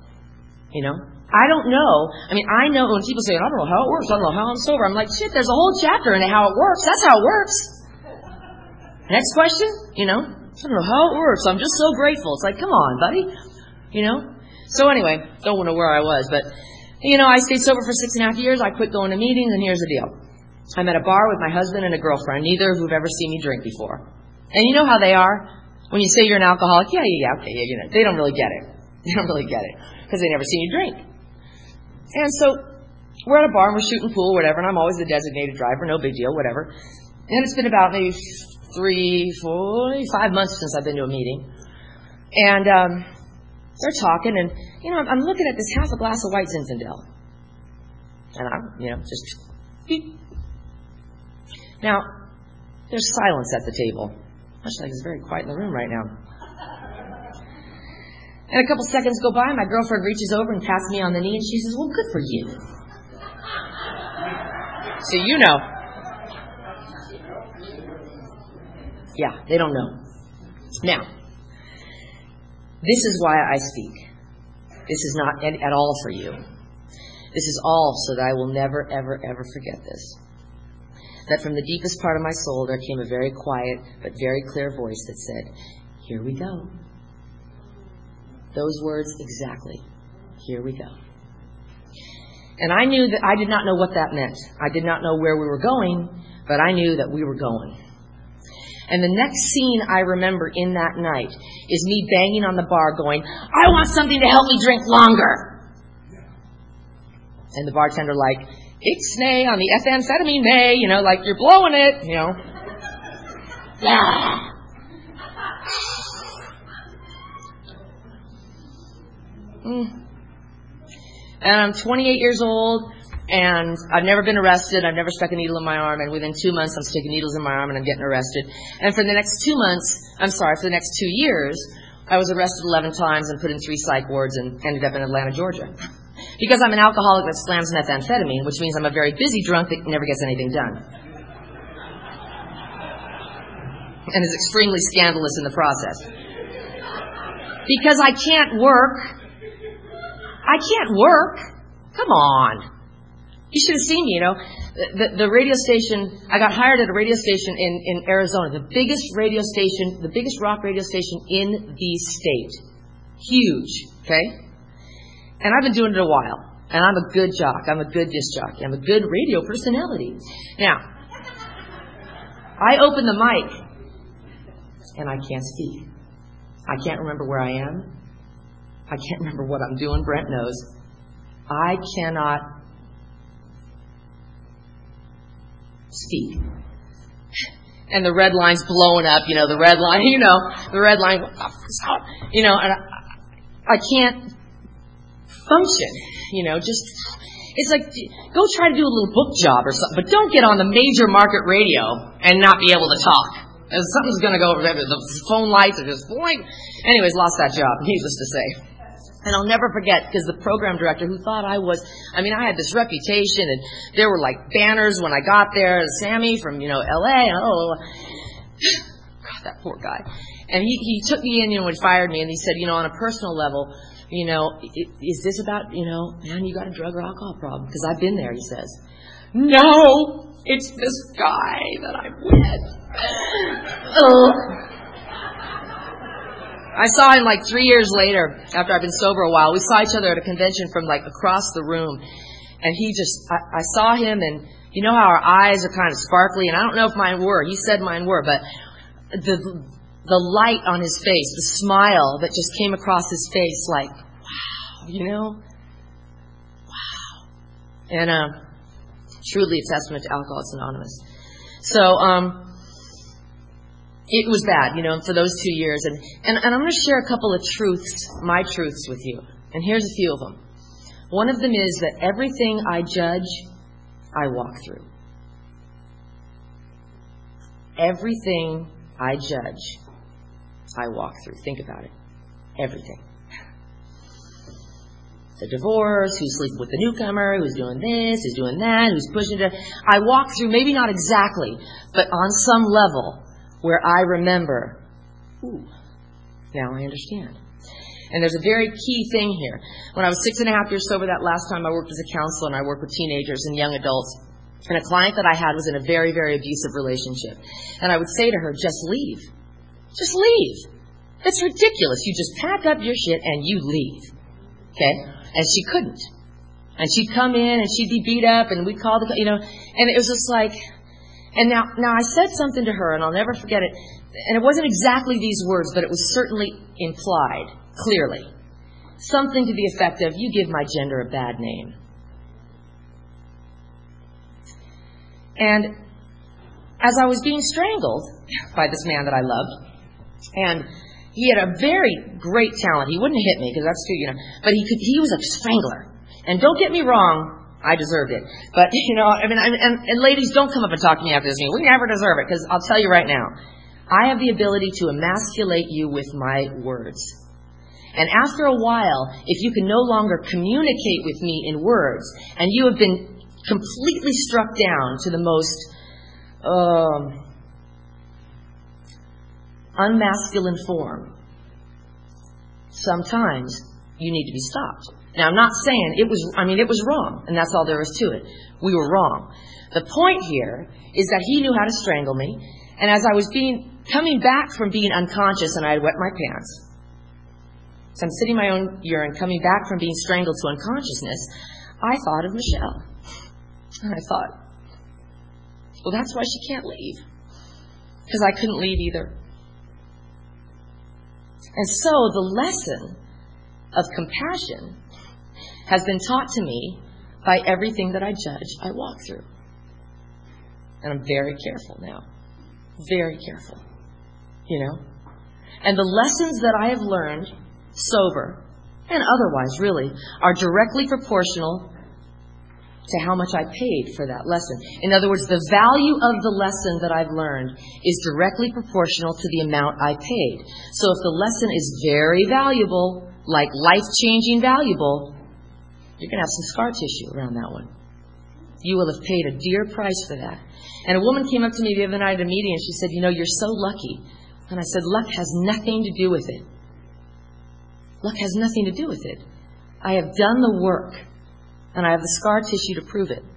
S1: I don't know. I mean, I know when people say, I don't know how it works. I don't know how I'm sober. I'm like, shit, there's a whole chapter in how it works. That's how it works. Next question? I don't know how it works. I'm just so grateful. It's like, come on, buddy. So anyway, don't know where I was, but, I stayed sober for 6.5 years. I quit going to meetings, and here's the deal. I'm at a bar with my husband and a girlfriend, neither of who've ever seen me drink before. And you know how they are? When you say you're an alcoholic, okay, they don't really get it. They don't really get it, because they never seen you drink. And so, we're at a bar, and we're shooting pool, whatever, and I'm always the designated driver, no big deal, whatever. And it's been about maybe 3, 4, 5 months since I've been to a meeting. And they're talking, and, I'm looking at this half a glass of white Zinfandel. And I'm, just beep. Now, there's silence at the table. Much like it's very quiet in the room right now. And a couple seconds go by, my girlfriend reaches over and pats me on the knee, and she says, well, good for you. So Yeah, they don't know. Now, this is why I speak. This is not at all for you. This is all so that I will never, ever, ever forget this. That from the deepest part of my soul, there came a very quiet but very clear voice that said, here we go. Those words exactly. Here we go. And I knew that I did not know what that meant. I did not know where we were going, but I knew that we were going. And the next scene I remember in that night is me banging on the bar going, I want something to help me drink longer. And the bartender like, Ixnay on the ethamphetamine may, like you're blowing it, Yeah. And I'm 28 years old, and I've never been arrested. I've never stuck a needle in my arm, and within 2 months I'm sticking needles in my arm and I'm getting arrested. And for the next 2 years, I was arrested 11 times and put in 3 psych wards and ended up in Atlanta, Georgia. Because I'm an alcoholic that slams methamphetamine, which means I'm a very busy drunk that never gets anything done. And is extremely scandalous in the process. Because I can't work. Come on. You should have seen me, The radio station, I got hired at a radio station in Arizona, the biggest rock radio station in the state. Huge, okay? And I've been doing it a while. And I'm a good jock. I'm a good disc jockey. I'm a good radio personality. Now, I open the mic, and I can't speak. I can't remember where I am. I can't remember what I'm doing. Brent knows. I cannot speak. And the red line's blowing up, the red line, the red line, and I can't function, it's like, go try to do a little book job or something, but don't get on the major market radio and not be able to talk. Something's going to go over there. The phone lights are just blank. Anyways, lost that job, needless to say. And I'll never forget, because the program director who thought I had this reputation, and there were like banners when I got there, Sammy from, LA, God, that poor guy. And he took me in, and fired me, and he said, on a personal level, is this about, man, you got a drug or alcohol problem? Because I've been there, he says. No, it's this guy that I'm with. I saw him like 3 years later, after I've been sober a while. We saw each other at a convention from like across the room. And I saw him, and you know how our eyes are kind of sparkly, and I don't know if mine were. He said mine were, but the light on his face, the smile that just came across his face, like, wow, wow. And truly a testament to Alcoholics Anonymous. So, it was bad, for those 2 years. And I'm going to share a couple of my truths with you. And here's a few of them. One of them is that everything I judge, I walk through. Everything I judge, I walk through. Think about it. Everything. The divorce, who's sleeping with the newcomer, who's doing this, who's doing that, who's pushing it. I walk through, maybe not exactly, but on some level, where I remember, now I understand. And there's a very key thing here. When I was 6.5 years sober that last time, I worked as a counselor, and I worked with teenagers and young adults. And a client that I had was in a very, very abusive relationship. And I would say to her, just leave. Just leave. It's ridiculous. You just pack up your shit and you leave. Okay? And she couldn't. And she'd come in and she'd be beat up, and we'd call and it was just like, and now I said something to her, and I'll never forget it. And it wasn't exactly these words, but it was certainly implied, clearly. Something to the effect of, you give my gender a bad name. And as I was being strangled by this man that I loved, and he had a very great talent. He wouldn't hit me, because that's true, but he was a strangler. And don't get me wrong, I deserved it. But, and ladies, don't come up and talk to me after this meeting. We never deserve it, because I'll tell you right now, I have the ability to emasculate you with my words. And after a while, if you can no longer communicate with me in words, and you have been completely struck down to the most unmasculine form, sometimes you need to be stopped. Now, I'm not saying it was wrong, and that's all there is to it. We were wrong. The point here is that he knew how to strangle me, and as I was coming back from being unconscious, and I had wet my pants, so I'm sitting in my own urine, coming back from being strangled to unconsciousness, I thought of Michelle. And I thought, well, that's why she can't leave. Because I couldn't leave either. And so the lesson of compassion has been taught to me by everything that I judge I walk through. And I'm very careful now. Very careful. And the lessons that I have learned, sober and otherwise really, are directly proportional to how much I paid for that lesson. In other words, the value of the lesson that I've learned is directly proportional to the amount I paid. So if the lesson is very valuable, like life-changing valuable, you're going to have some scar tissue around that one. You will have paid a dear price for that. And a woman came up to me the other night at a meeting and she said, you're so lucky. And I said, luck has nothing to do with it. Luck has nothing to do with it. I have done the work. And I have the scar tissue to prove it.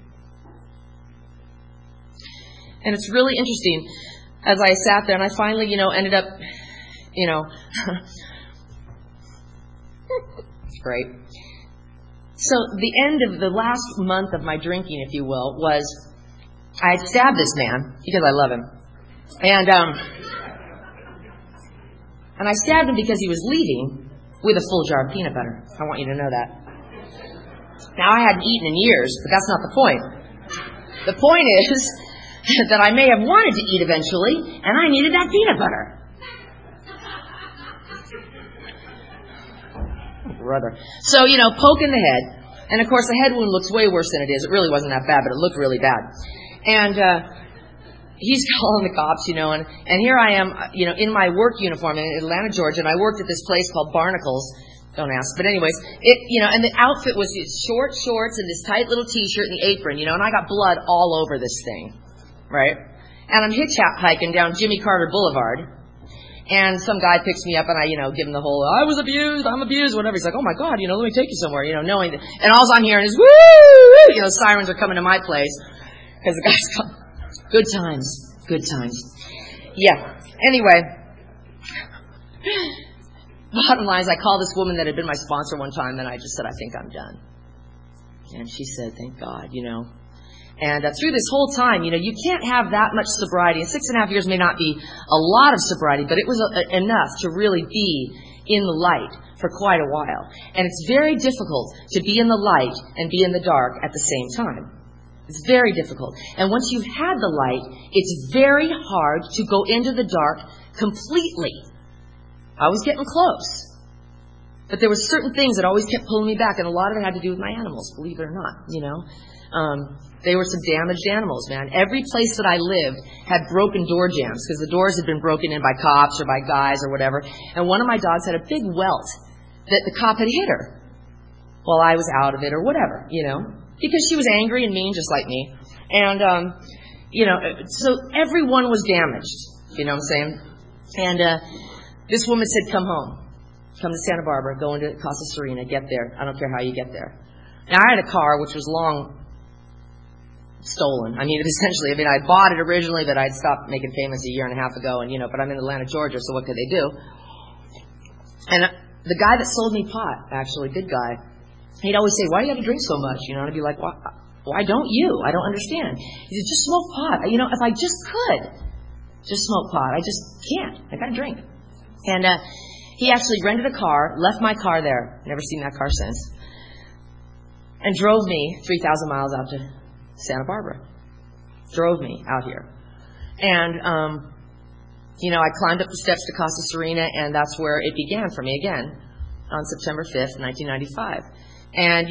S1: And it's really interesting. As I sat there and I finally, ended up, it's great. So the end of the last month of my drinking, if you will, was I had stabbed this man because I love him. And I stabbed him because he was leaving with a full jar of peanut butter. I want you to know that. Now, I hadn't eaten in years, but that's not the point. The point is that I may have wanted to eat eventually, and I needed that peanut butter. Brother. So, poke in the head. And, of course, the head wound looks way worse than it is. It really wasn't that bad, but it looked really bad. And he's calling the cops, and here I am, in my work uniform in Atlanta, Georgia, and I worked at this place called Barnacles. Don't ask. But anyways, and the outfit was short shorts and this tight little t-shirt and the apron, and I got blood all over this thing, right? And I'm hitchhiking down Jimmy Carter Boulevard, and some guy picks me up and I, give him the whole, I'm abused, whatever. He's like, oh my God, let me take you somewhere, knowing that, and all I'm hearing is, woo, sirens are coming to my place, because the guy's come. Good times. Yeah. Anyway. Bottom line is I called this woman that had been my sponsor one time, and I just said, I think I'm done. And she said, thank God, And through this whole time, you can't have that much sobriety. And 6.5 years may not be a lot of sobriety, but it was enough to really be in the light for quite a while. And it's very difficult to be in the light and be in the dark at the same time. It's very difficult. And once you've had the light, it's very hard to go into the dark completely. I was getting close. But there were certain things that always kept pulling me back, and a lot of it had to do with my animals, believe it or not, They were some damaged animals, man. Every place that I lived had broken door jams, because the doors had been broken in by cops or by guys or whatever. And one of my dogs had a big welt that the cop had hit her while I was out of it or whatever, because she was angry and mean just like me. And, so everyone was damaged, you know what I'm saying? And, this woman said, come home. Come to Santa Barbara. Go into Casa Serena. Get there. I don't care how you get there. Now, I had a car which was long stolen. I bought it originally, but I'd stopped making payments a year and a half ago. And, but I'm in Atlanta, Georgia, so what could they do? And the guy that sold me pot, actually, good guy, he'd always say, why do you have to drink so much? And I'd be like, why don't you? I don't understand. He said, just smoke pot. If I just could, just smoke pot. I just can't. I got to drink. And he actually rented a car, left my car there, never seen that car since, and drove me 3,000 miles out to Santa Barbara. Drove me out here. And, I climbed up the steps to Casa Serena, and that's where it began for me again on September 5th, 1995. And,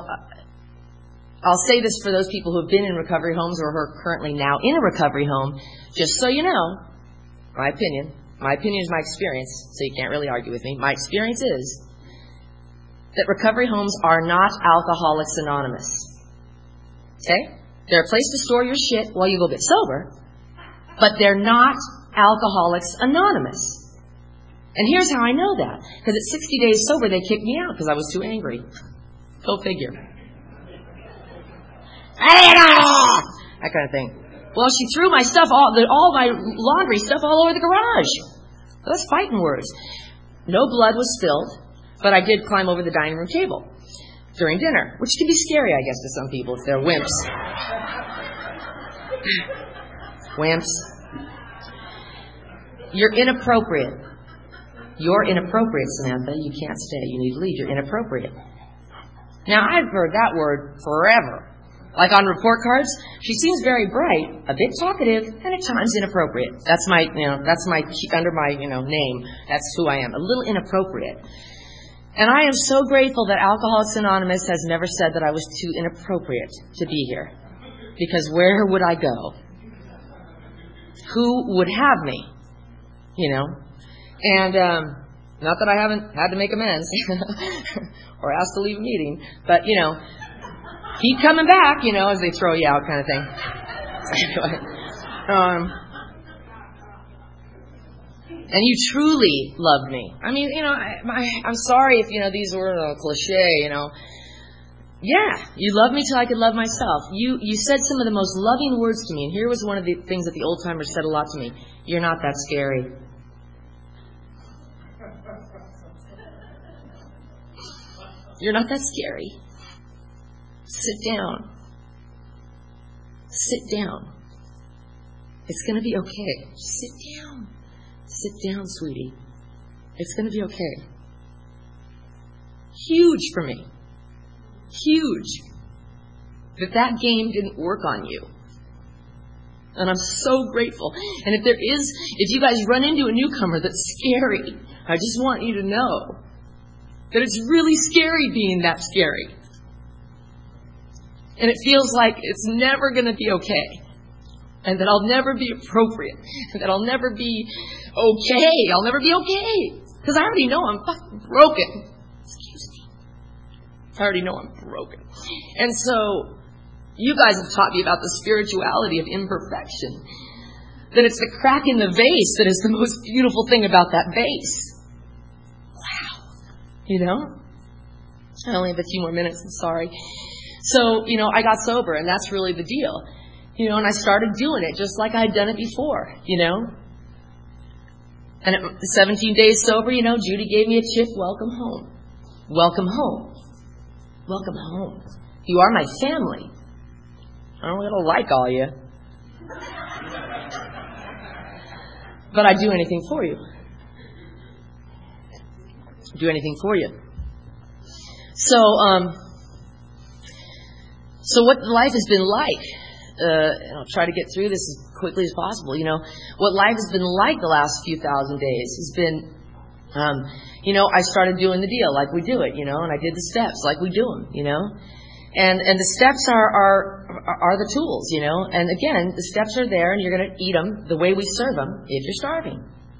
S1: I'll say this for those people who have been in recovery homes or who are currently now in a recovery home, just so you know, my opinion is my experience, so you can't really argue with me. My experience is that recovery homes are not Alcoholics Anonymous. Okay? They're a place to store your shit while you go get sober, but they're not Alcoholics Anonymous. And here's how I know that. Because at 60 days sober, they kicked me out because I was too angry. Go figure. That kind of thing. Well, she threw my stuff, all my laundry stuff all over the garage. Those fighting words. No blood was spilled, but I did climb over the dining room table. during dinner, which can be scary, I guess, to some people if they're wimps. Wimps. You're inappropriate. You're inappropriate, Samantha. You can't stay. You need to leave. You're inappropriate. Now, I've heard that word forever. Like on report cards, she seems very bright, a bit talkative, and at times inappropriate. That's my under my, name. That's who I am. A little inappropriate. And I am so grateful that Alcoholics Anonymous has never said that I was too inappropriate to be here. Because where would I go? Who would have me? And not that I haven't had to make amends or asked to leave a meeting, but, keep coming back, as they throw you out kind of thing. And you truly loved me. I mean, I'm sorry if, these were a cliche, Yeah, you loved me till I could love myself. You said some of the most loving words to me, and here was one of the things that the old timers said a lot to me. You're not that scary. You're not that scary. Sit down. Sit down. It's going to be okay. Sit down. Sit down, sweetie. It's going to be okay. Huge for me. Huge. That game didn't work on you. And I'm so grateful. And if you guys run into a newcomer that's scary, I just want you to know that it's really scary being that scary. And it feels like it's never going to be okay. And that I'll never be appropriate. And that I'll never be okay. I'll never be okay. Because I already know I'm fucking broken. Excuse me. I already know I'm broken. And so, you guys have taught me about the spirituality of imperfection. That it's the crack in the vase that is the most beautiful thing about that vase. Wow. I only have a few more minutes, I'm sorry. So, I got sober, and that's really the deal. And I started doing it just like I'd done it before, And at 17 days sober, Judy gave me a chip, welcome home. Welcome home. Welcome home. You are my family. I don't really like all of you. But I'd do anything for you. Do anything for you. So what life has been like, and I'll try to get through this as quickly as possible, what life has been like the last few thousand days has been, I started doing the deal like we do it, and I did the steps like we do them, and the steps are the tools, and again, the steps are there and you're going to eat them the way we serve them if you're starving,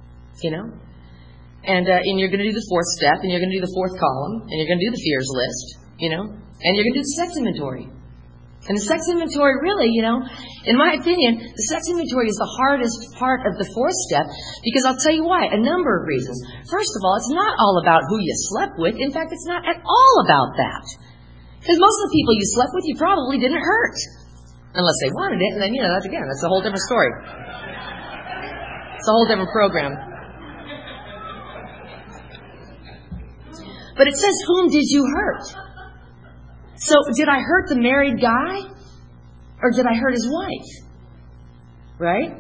S1: And you're going to do the fourth step, and you're going to do the fourth column, and you're going to do the fears list, and you're going to do the sex inventory. And the sex inventory really, in my opinion, the sex inventory is the hardest part of the fourth step, because I'll tell you why, a number of reasons. First of all, it's not all about who you slept with. In fact, it's not at all about that. Because most of the people you slept with, you probably didn't hurt. Unless they wanted it, and then, that's a whole different story. It's a whole different program. But it says, whom did you hurt? So, did I hurt the married guy? Or did I hurt his wife? Right?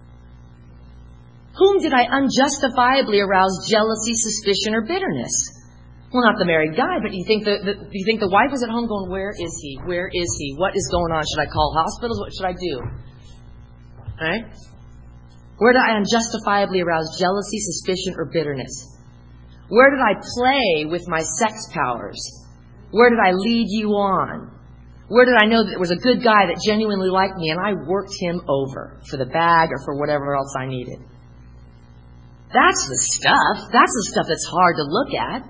S1: Whom did I unjustifiably arouse jealousy, suspicion, or bitterness? Well, not the married guy, but you think the wife was at home going, where is he? Where is he? What is going on? Should I call hospitals? What should I do? Right? Where did I unjustifiably arouse jealousy, suspicion, or bitterness? Where did I play with my sex powers? Where did I lead you on? Where did I know that there was a good guy that genuinely liked me and I worked him over for the bag or for whatever else I needed? That's the stuff. That's the stuff that's hard to look at.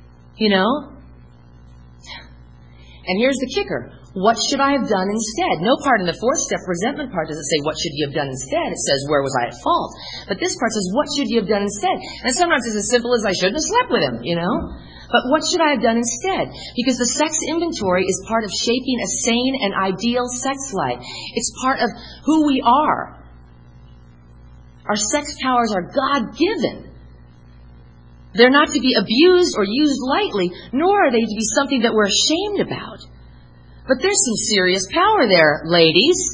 S1: And here's the kicker. What should I have done instead? No part in the fourth step, resentment part, doesn't say, what should you have done instead? It says, where was I at fault? But this part says, what should you have done instead? And sometimes it's as simple as, I shouldn't have slept with him, But what should I have done instead? Because the sex inventory is part of shaping a sane and ideal sex life. It's part of who we are. Our sex powers are God-given. They're not to be abused or used lightly, nor are they to be something that we're ashamed about. But there's some serious power there, ladies.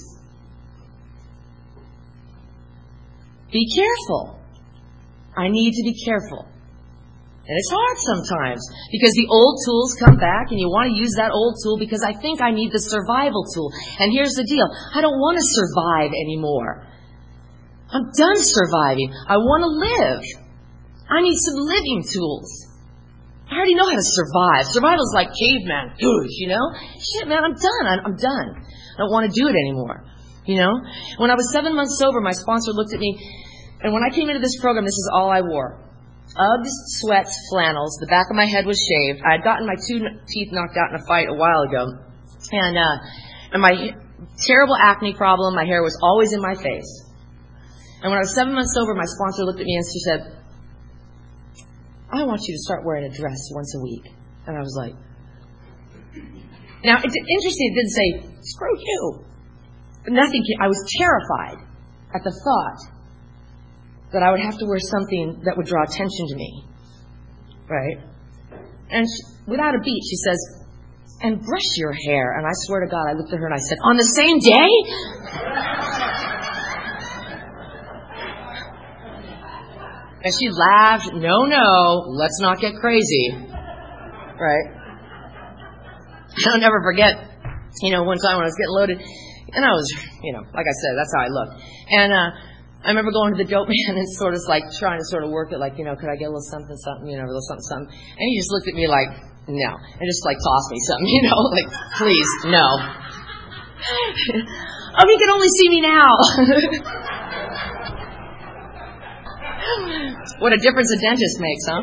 S1: Be careful. I need to be careful. And it's hard sometimes because the old tools come back and you want to use that old tool because I think I need the survival tool. And here's the deal. I don't want to survive anymore. I'm done surviving. I want to live. I need some living tools. I already know how to survive. Survival is like caveman, you know? Shit, man, I'm done. I'm done. I don't want to do it anymore, you know? When I was 7 months sober, my sponsor looked at me, and when I came into this program, this is all I wore. Uggs, sweats, flannels. The back of my head was shaved. I had gotten my 2 teeth knocked out in a fight a while ago. And my terrible acne problem, my hair was always in my face. And when I was 7 months sober, my sponsor looked at me and she said, I want you to start wearing a dress once a week. And I was like, now, it's interesting, it didn't say, screw you. Nothing, I was terrified at the thought that I would have to wear something that would draw attention to me. Right? And without a beat, she says, and brush your hair. And I swear to God, I looked at her and I said, on the same day? And she laughed, no, let's not get crazy. Right? I'll never forget, one time when I was getting loaded, and I was, like I said, that's how I looked. And I remember going to the dope man and sort of like trying to sort of work it, like, could I get a little something, a little something. And he just looked at me like, no. And just like tossed me something, like, please, no. Oh, he can only see me now. What a difference a dentist makes, huh?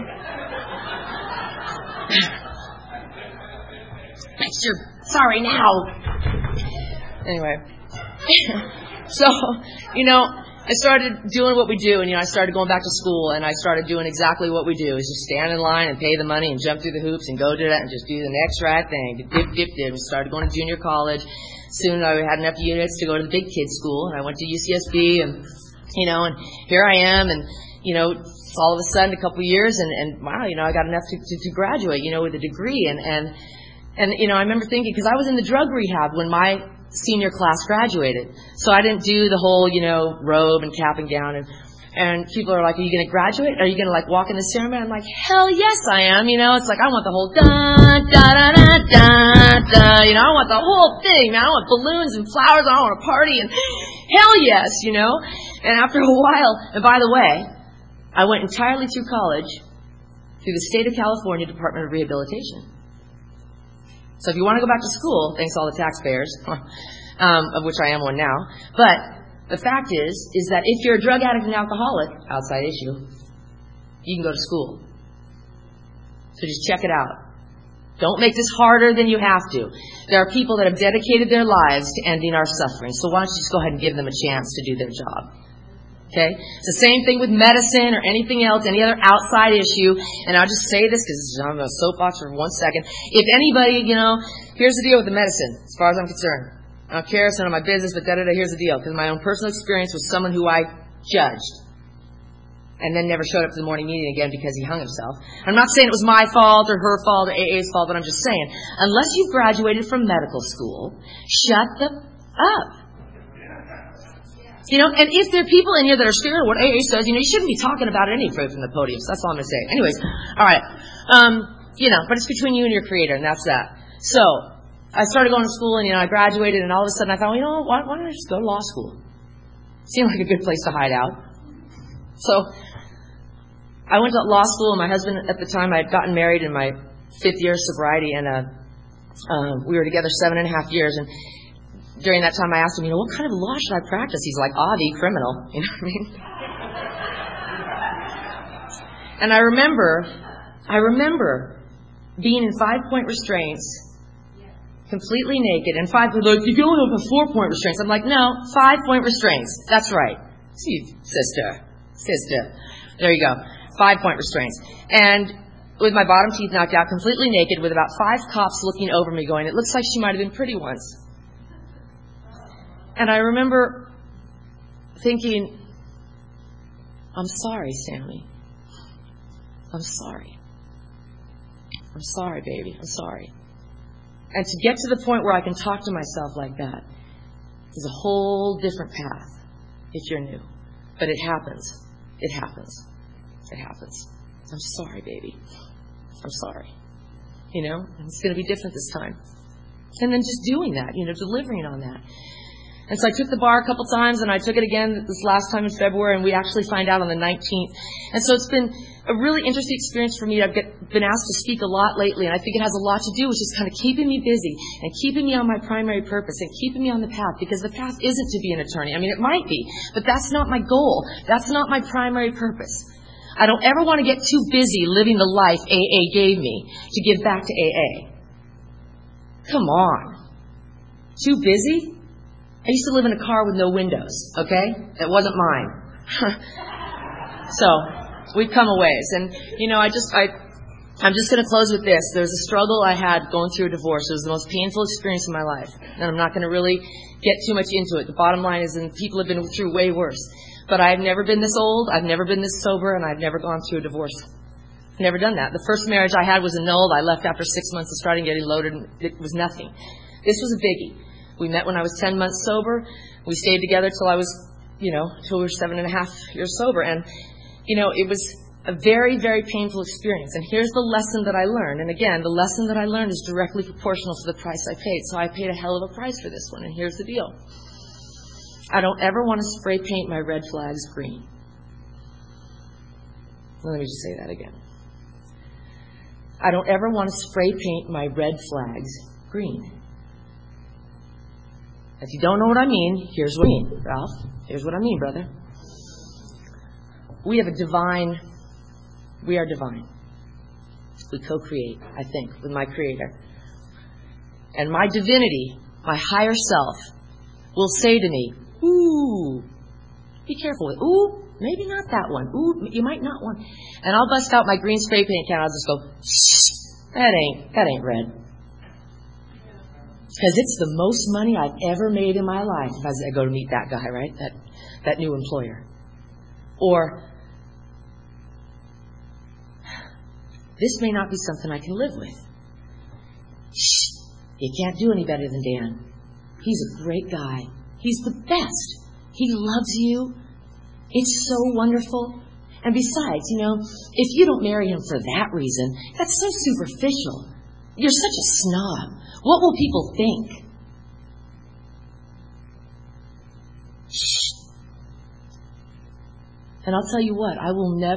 S1: Sorry now. Anyway. So, I started doing what we do, and, I started going back to school, and I started doing exactly what we do, is just stand in line and pay the money and jump through the hoops and go do that and just do the next right thing. Dip. We started going to junior college. Soon I had enough units to go to the big kids school, and I went to UCSB, and, and here I am, and, all of a sudden, a couple of years, and wow, I got enough to graduate, with a degree. And I remember thinking, because I was in the drug rehab when my senior class graduated. So I didn't do the whole, robe and cap and gown. And people are like, are you going to graduate? Are you going to, walk in the ceremony? I'm like, hell yes, I am. It's like, I want the whole da-da-da-da-da-da. I want the whole thing, man. I want balloons and flowers. I want a party. And hell yes, And after a while, and by the way, I went entirely through college through the State of California Department of Rehabilitation. So if you want to go back to school, thanks to all the taxpayers, of which I am one now, but the fact is that if you're a drug addict and alcoholic, outside issue, you can go to school. So just check it out. Don't make this harder than you have to. There are people that have dedicated their lives to ending our suffering, so why don't you just go ahead and give them a chance to do their job. Okay? It's the same thing with medicine or anything else, any other outside issue. And I'll just say this because I'm on a soapbox for 1 second. If anybody, here's the deal with the medicine, as far as I'm concerned. I don't care, it's none of my business, but here's the deal. Because my own personal experience was someone who I judged and then never showed up to the morning meeting again because he hung himself. I'm not saying it was my fault or her fault or AA's fault, but I'm just saying, unless you graduated from medical school, shut the up. And if there are people in here that are scared of what AA says, you shouldn't be talking about it anyway from the podium. So that's all I'm going to say. Anyways, all right. But it's between you and your creator, and that's that. So I started going to school, and, I graduated, and all of a sudden I thought, why don't I just go to law school? Seemed like a good place to hide out. So I went to law school, and my husband at the time, I had gotten married in my 5th year of sobriety, and we were together 7.5 years, and during that time, I asked him, what kind of law should I practice? He's like, Avi, criminal. You know what I mean? And I remember being in 5-point restraints, completely naked, and 5 people like, you can only have a 4-point restraints. I'm like, no, 5-point restraints. That's right. See, sister. There you go. 5-point restraints. And with my bottom teeth knocked out, completely naked, with about 5 cops looking over me going, it looks like she might have been pretty once. And I remember thinking, I'm sorry, Sammy. I'm sorry. I'm sorry, baby. I'm sorry. And to get to the point where I can talk to myself like that is a whole different path if you're new. But it happens. It happens. It happens. I'm sorry, baby. I'm sorry. And it's going to be different this time. And then just doing that, delivering on that. And so I took the bar a couple times, and I took it again this last time in February, and we actually find out on the 19th. And so it's been a really interesting experience for me. I've been asked to speak a lot lately, and I think it has a lot to do with just kind of keeping me busy and keeping me on my primary purpose and keeping me on the path, because the path isn't to be an attorney. I mean, it might be, but that's not my goal. That's not my primary purpose. I don't ever want to get too busy living the life AA gave me to give back to AA. Come on. Too busy? I used to live in a car with no windows, okay? That wasn't mine. So, we've come a ways. And, I'm just going to close with this. There's a struggle I had going through a divorce. It was the most painful experience of my life. And I'm not going to really get too much into it. The bottom line is that people have been through way worse. But I've never been this old, I've never been this sober, and I've never gone through a divorce. Never done that. The first marriage I had was annulled. I left after 6 months of starting getting loaded, and it was nothing. This was a biggie. We met when I was 10 months sober. We stayed together till I was, till we were 7.5 years sober. And, it was a very, very painful experience. And here's the lesson that I learned. And again, the lesson that I learned is directly proportional to the price I paid. So I paid a hell of a price for this one. And here's the deal. I don't ever want to spray paint my red flags green. Let me just say that again. I don't ever want to spray paint my red flags green. If you don't know what I mean, here's what I mean, Ralph. Here's what I mean, brother. We are divine. We co-create, I think, with my Creator. And my divinity, my higher self, will say to me, ooh, be careful with, ooh, maybe not that one. Ooh, you might not want. And I'll bust out my green spray paint can. I'll just go, that ain't red. Because it's the most money I've ever made in my life as I go to meet that guy, right? That new employer. Or, this may not be something I can live with. Shh, you can't do any better than Dan. He's a great guy. He's the best. He loves you. It's so wonderful. And besides, if you don't marry him for that reason, that's so superficial. You're such a snob. What will people think? Shh. And I'll tell you what, I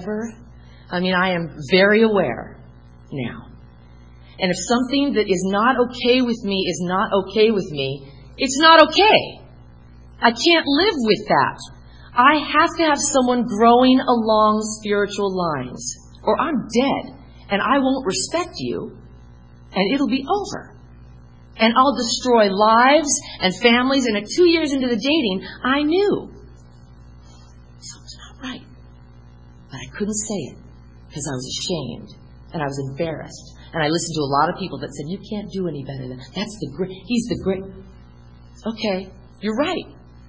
S1: am very aware now. And if something that is not okay with me is not okay with me, it's not okay. I can't live with that. I have to have someone growing along spiritual lines, or I'm dead, and I won't respect you, and it'll be over. And I'll destroy lives and families, and at 2 years into the dating, I knew something's not right. But I couldn't say it, because I was ashamed, and I was embarrassed. And I listened to a lot of people that said, you can't do any better than that. He's the great. Okay, you're right.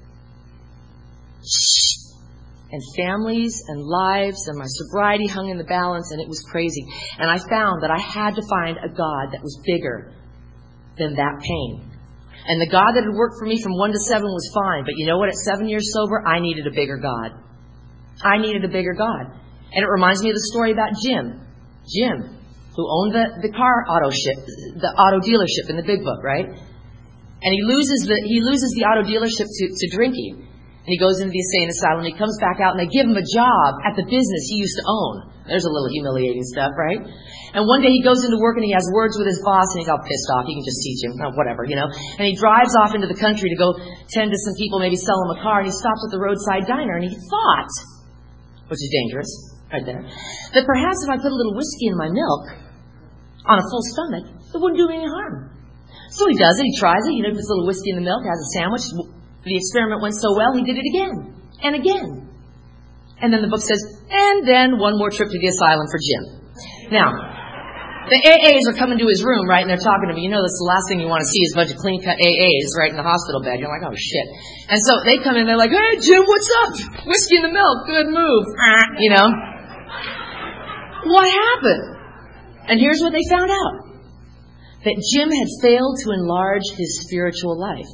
S1: Shh. And families and lives and my sobriety hung in the balance, and it was crazy. And I found that I had to find a God that was bigger than that pain. And the God that had worked for me from 1 to 7 was fine. But you know what? At 7 years sober, I needed a bigger God. I needed a bigger God. And it reminds me of the story about Jim. Jim, who owned the auto dealership in the big book, right? And he loses the auto dealership to drinking. And he goes into the insane asylum. He comes back out, and they give him a job at the business he used to own. There's a little humiliating stuff, right? And one day he goes into work, and he has words with his boss, and he's all pissed off. He can just teach him, whatever, And he drives off into the country to go tend to some people, maybe sell them a car. And he stops at the roadside diner, and he thought, which is dangerous, right there, that perhaps if I put a little whiskey in my milk on a full stomach, it wouldn't do me any harm. So he does it. He tries it. Puts a little whiskey in the milk, has a sandwich. The experiment went so well, he did it again and again. And then the book says, and then one more trip to the asylum for Jim. Now, the AAs are coming to his room, right, and they're talking to me. That's the last thing you want to see is a bunch of clean-cut AAs right in the hospital bed. You're like, oh, shit. And so they come in, they're like, hey, Jim, what's up? Whiskey in the milk, good move. What happened? And here's what they found out. That Jim had failed to enlarge his spiritual life.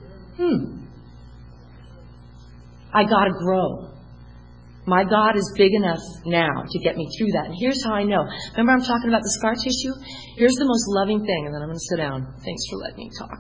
S1: I got to grow. My God is big enough now to get me through that. And here's how I know. Remember I'm talking about the scar tissue? Here's the most loving thing, and then I'm going to sit down. Thanks for letting me talk.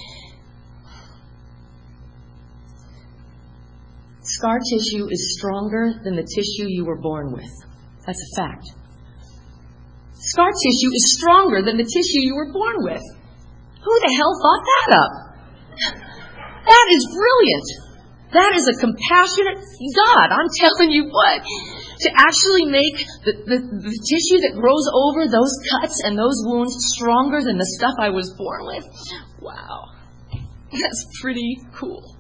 S1: Scar tissue is stronger than the tissue you were born with. That's a fact. Scar tissue is stronger than the tissue you were born with. Who the hell thought that up? That is brilliant. That is a compassionate God. I'm telling you what. To actually make the tissue that grows over those cuts and those wounds stronger than the stuff I was born with. Wow. That's pretty cool.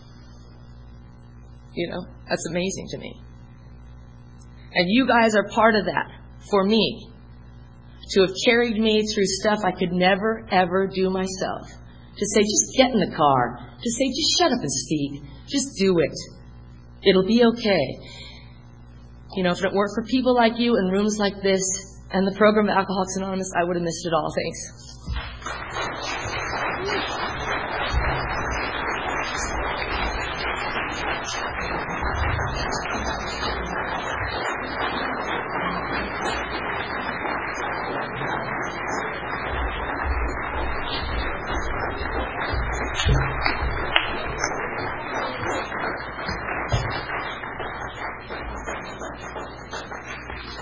S1: You know, that's amazing to me. And you guys are part of that for me. To have carried me through stuff I could never, ever do myself. To say, just get in the car. To say, just shut up and speak. Just do it. It'll be okay. You know, if it weren't for people like you in rooms like this and the program of Alcoholics Anonymous, I would have missed it all. Thanks.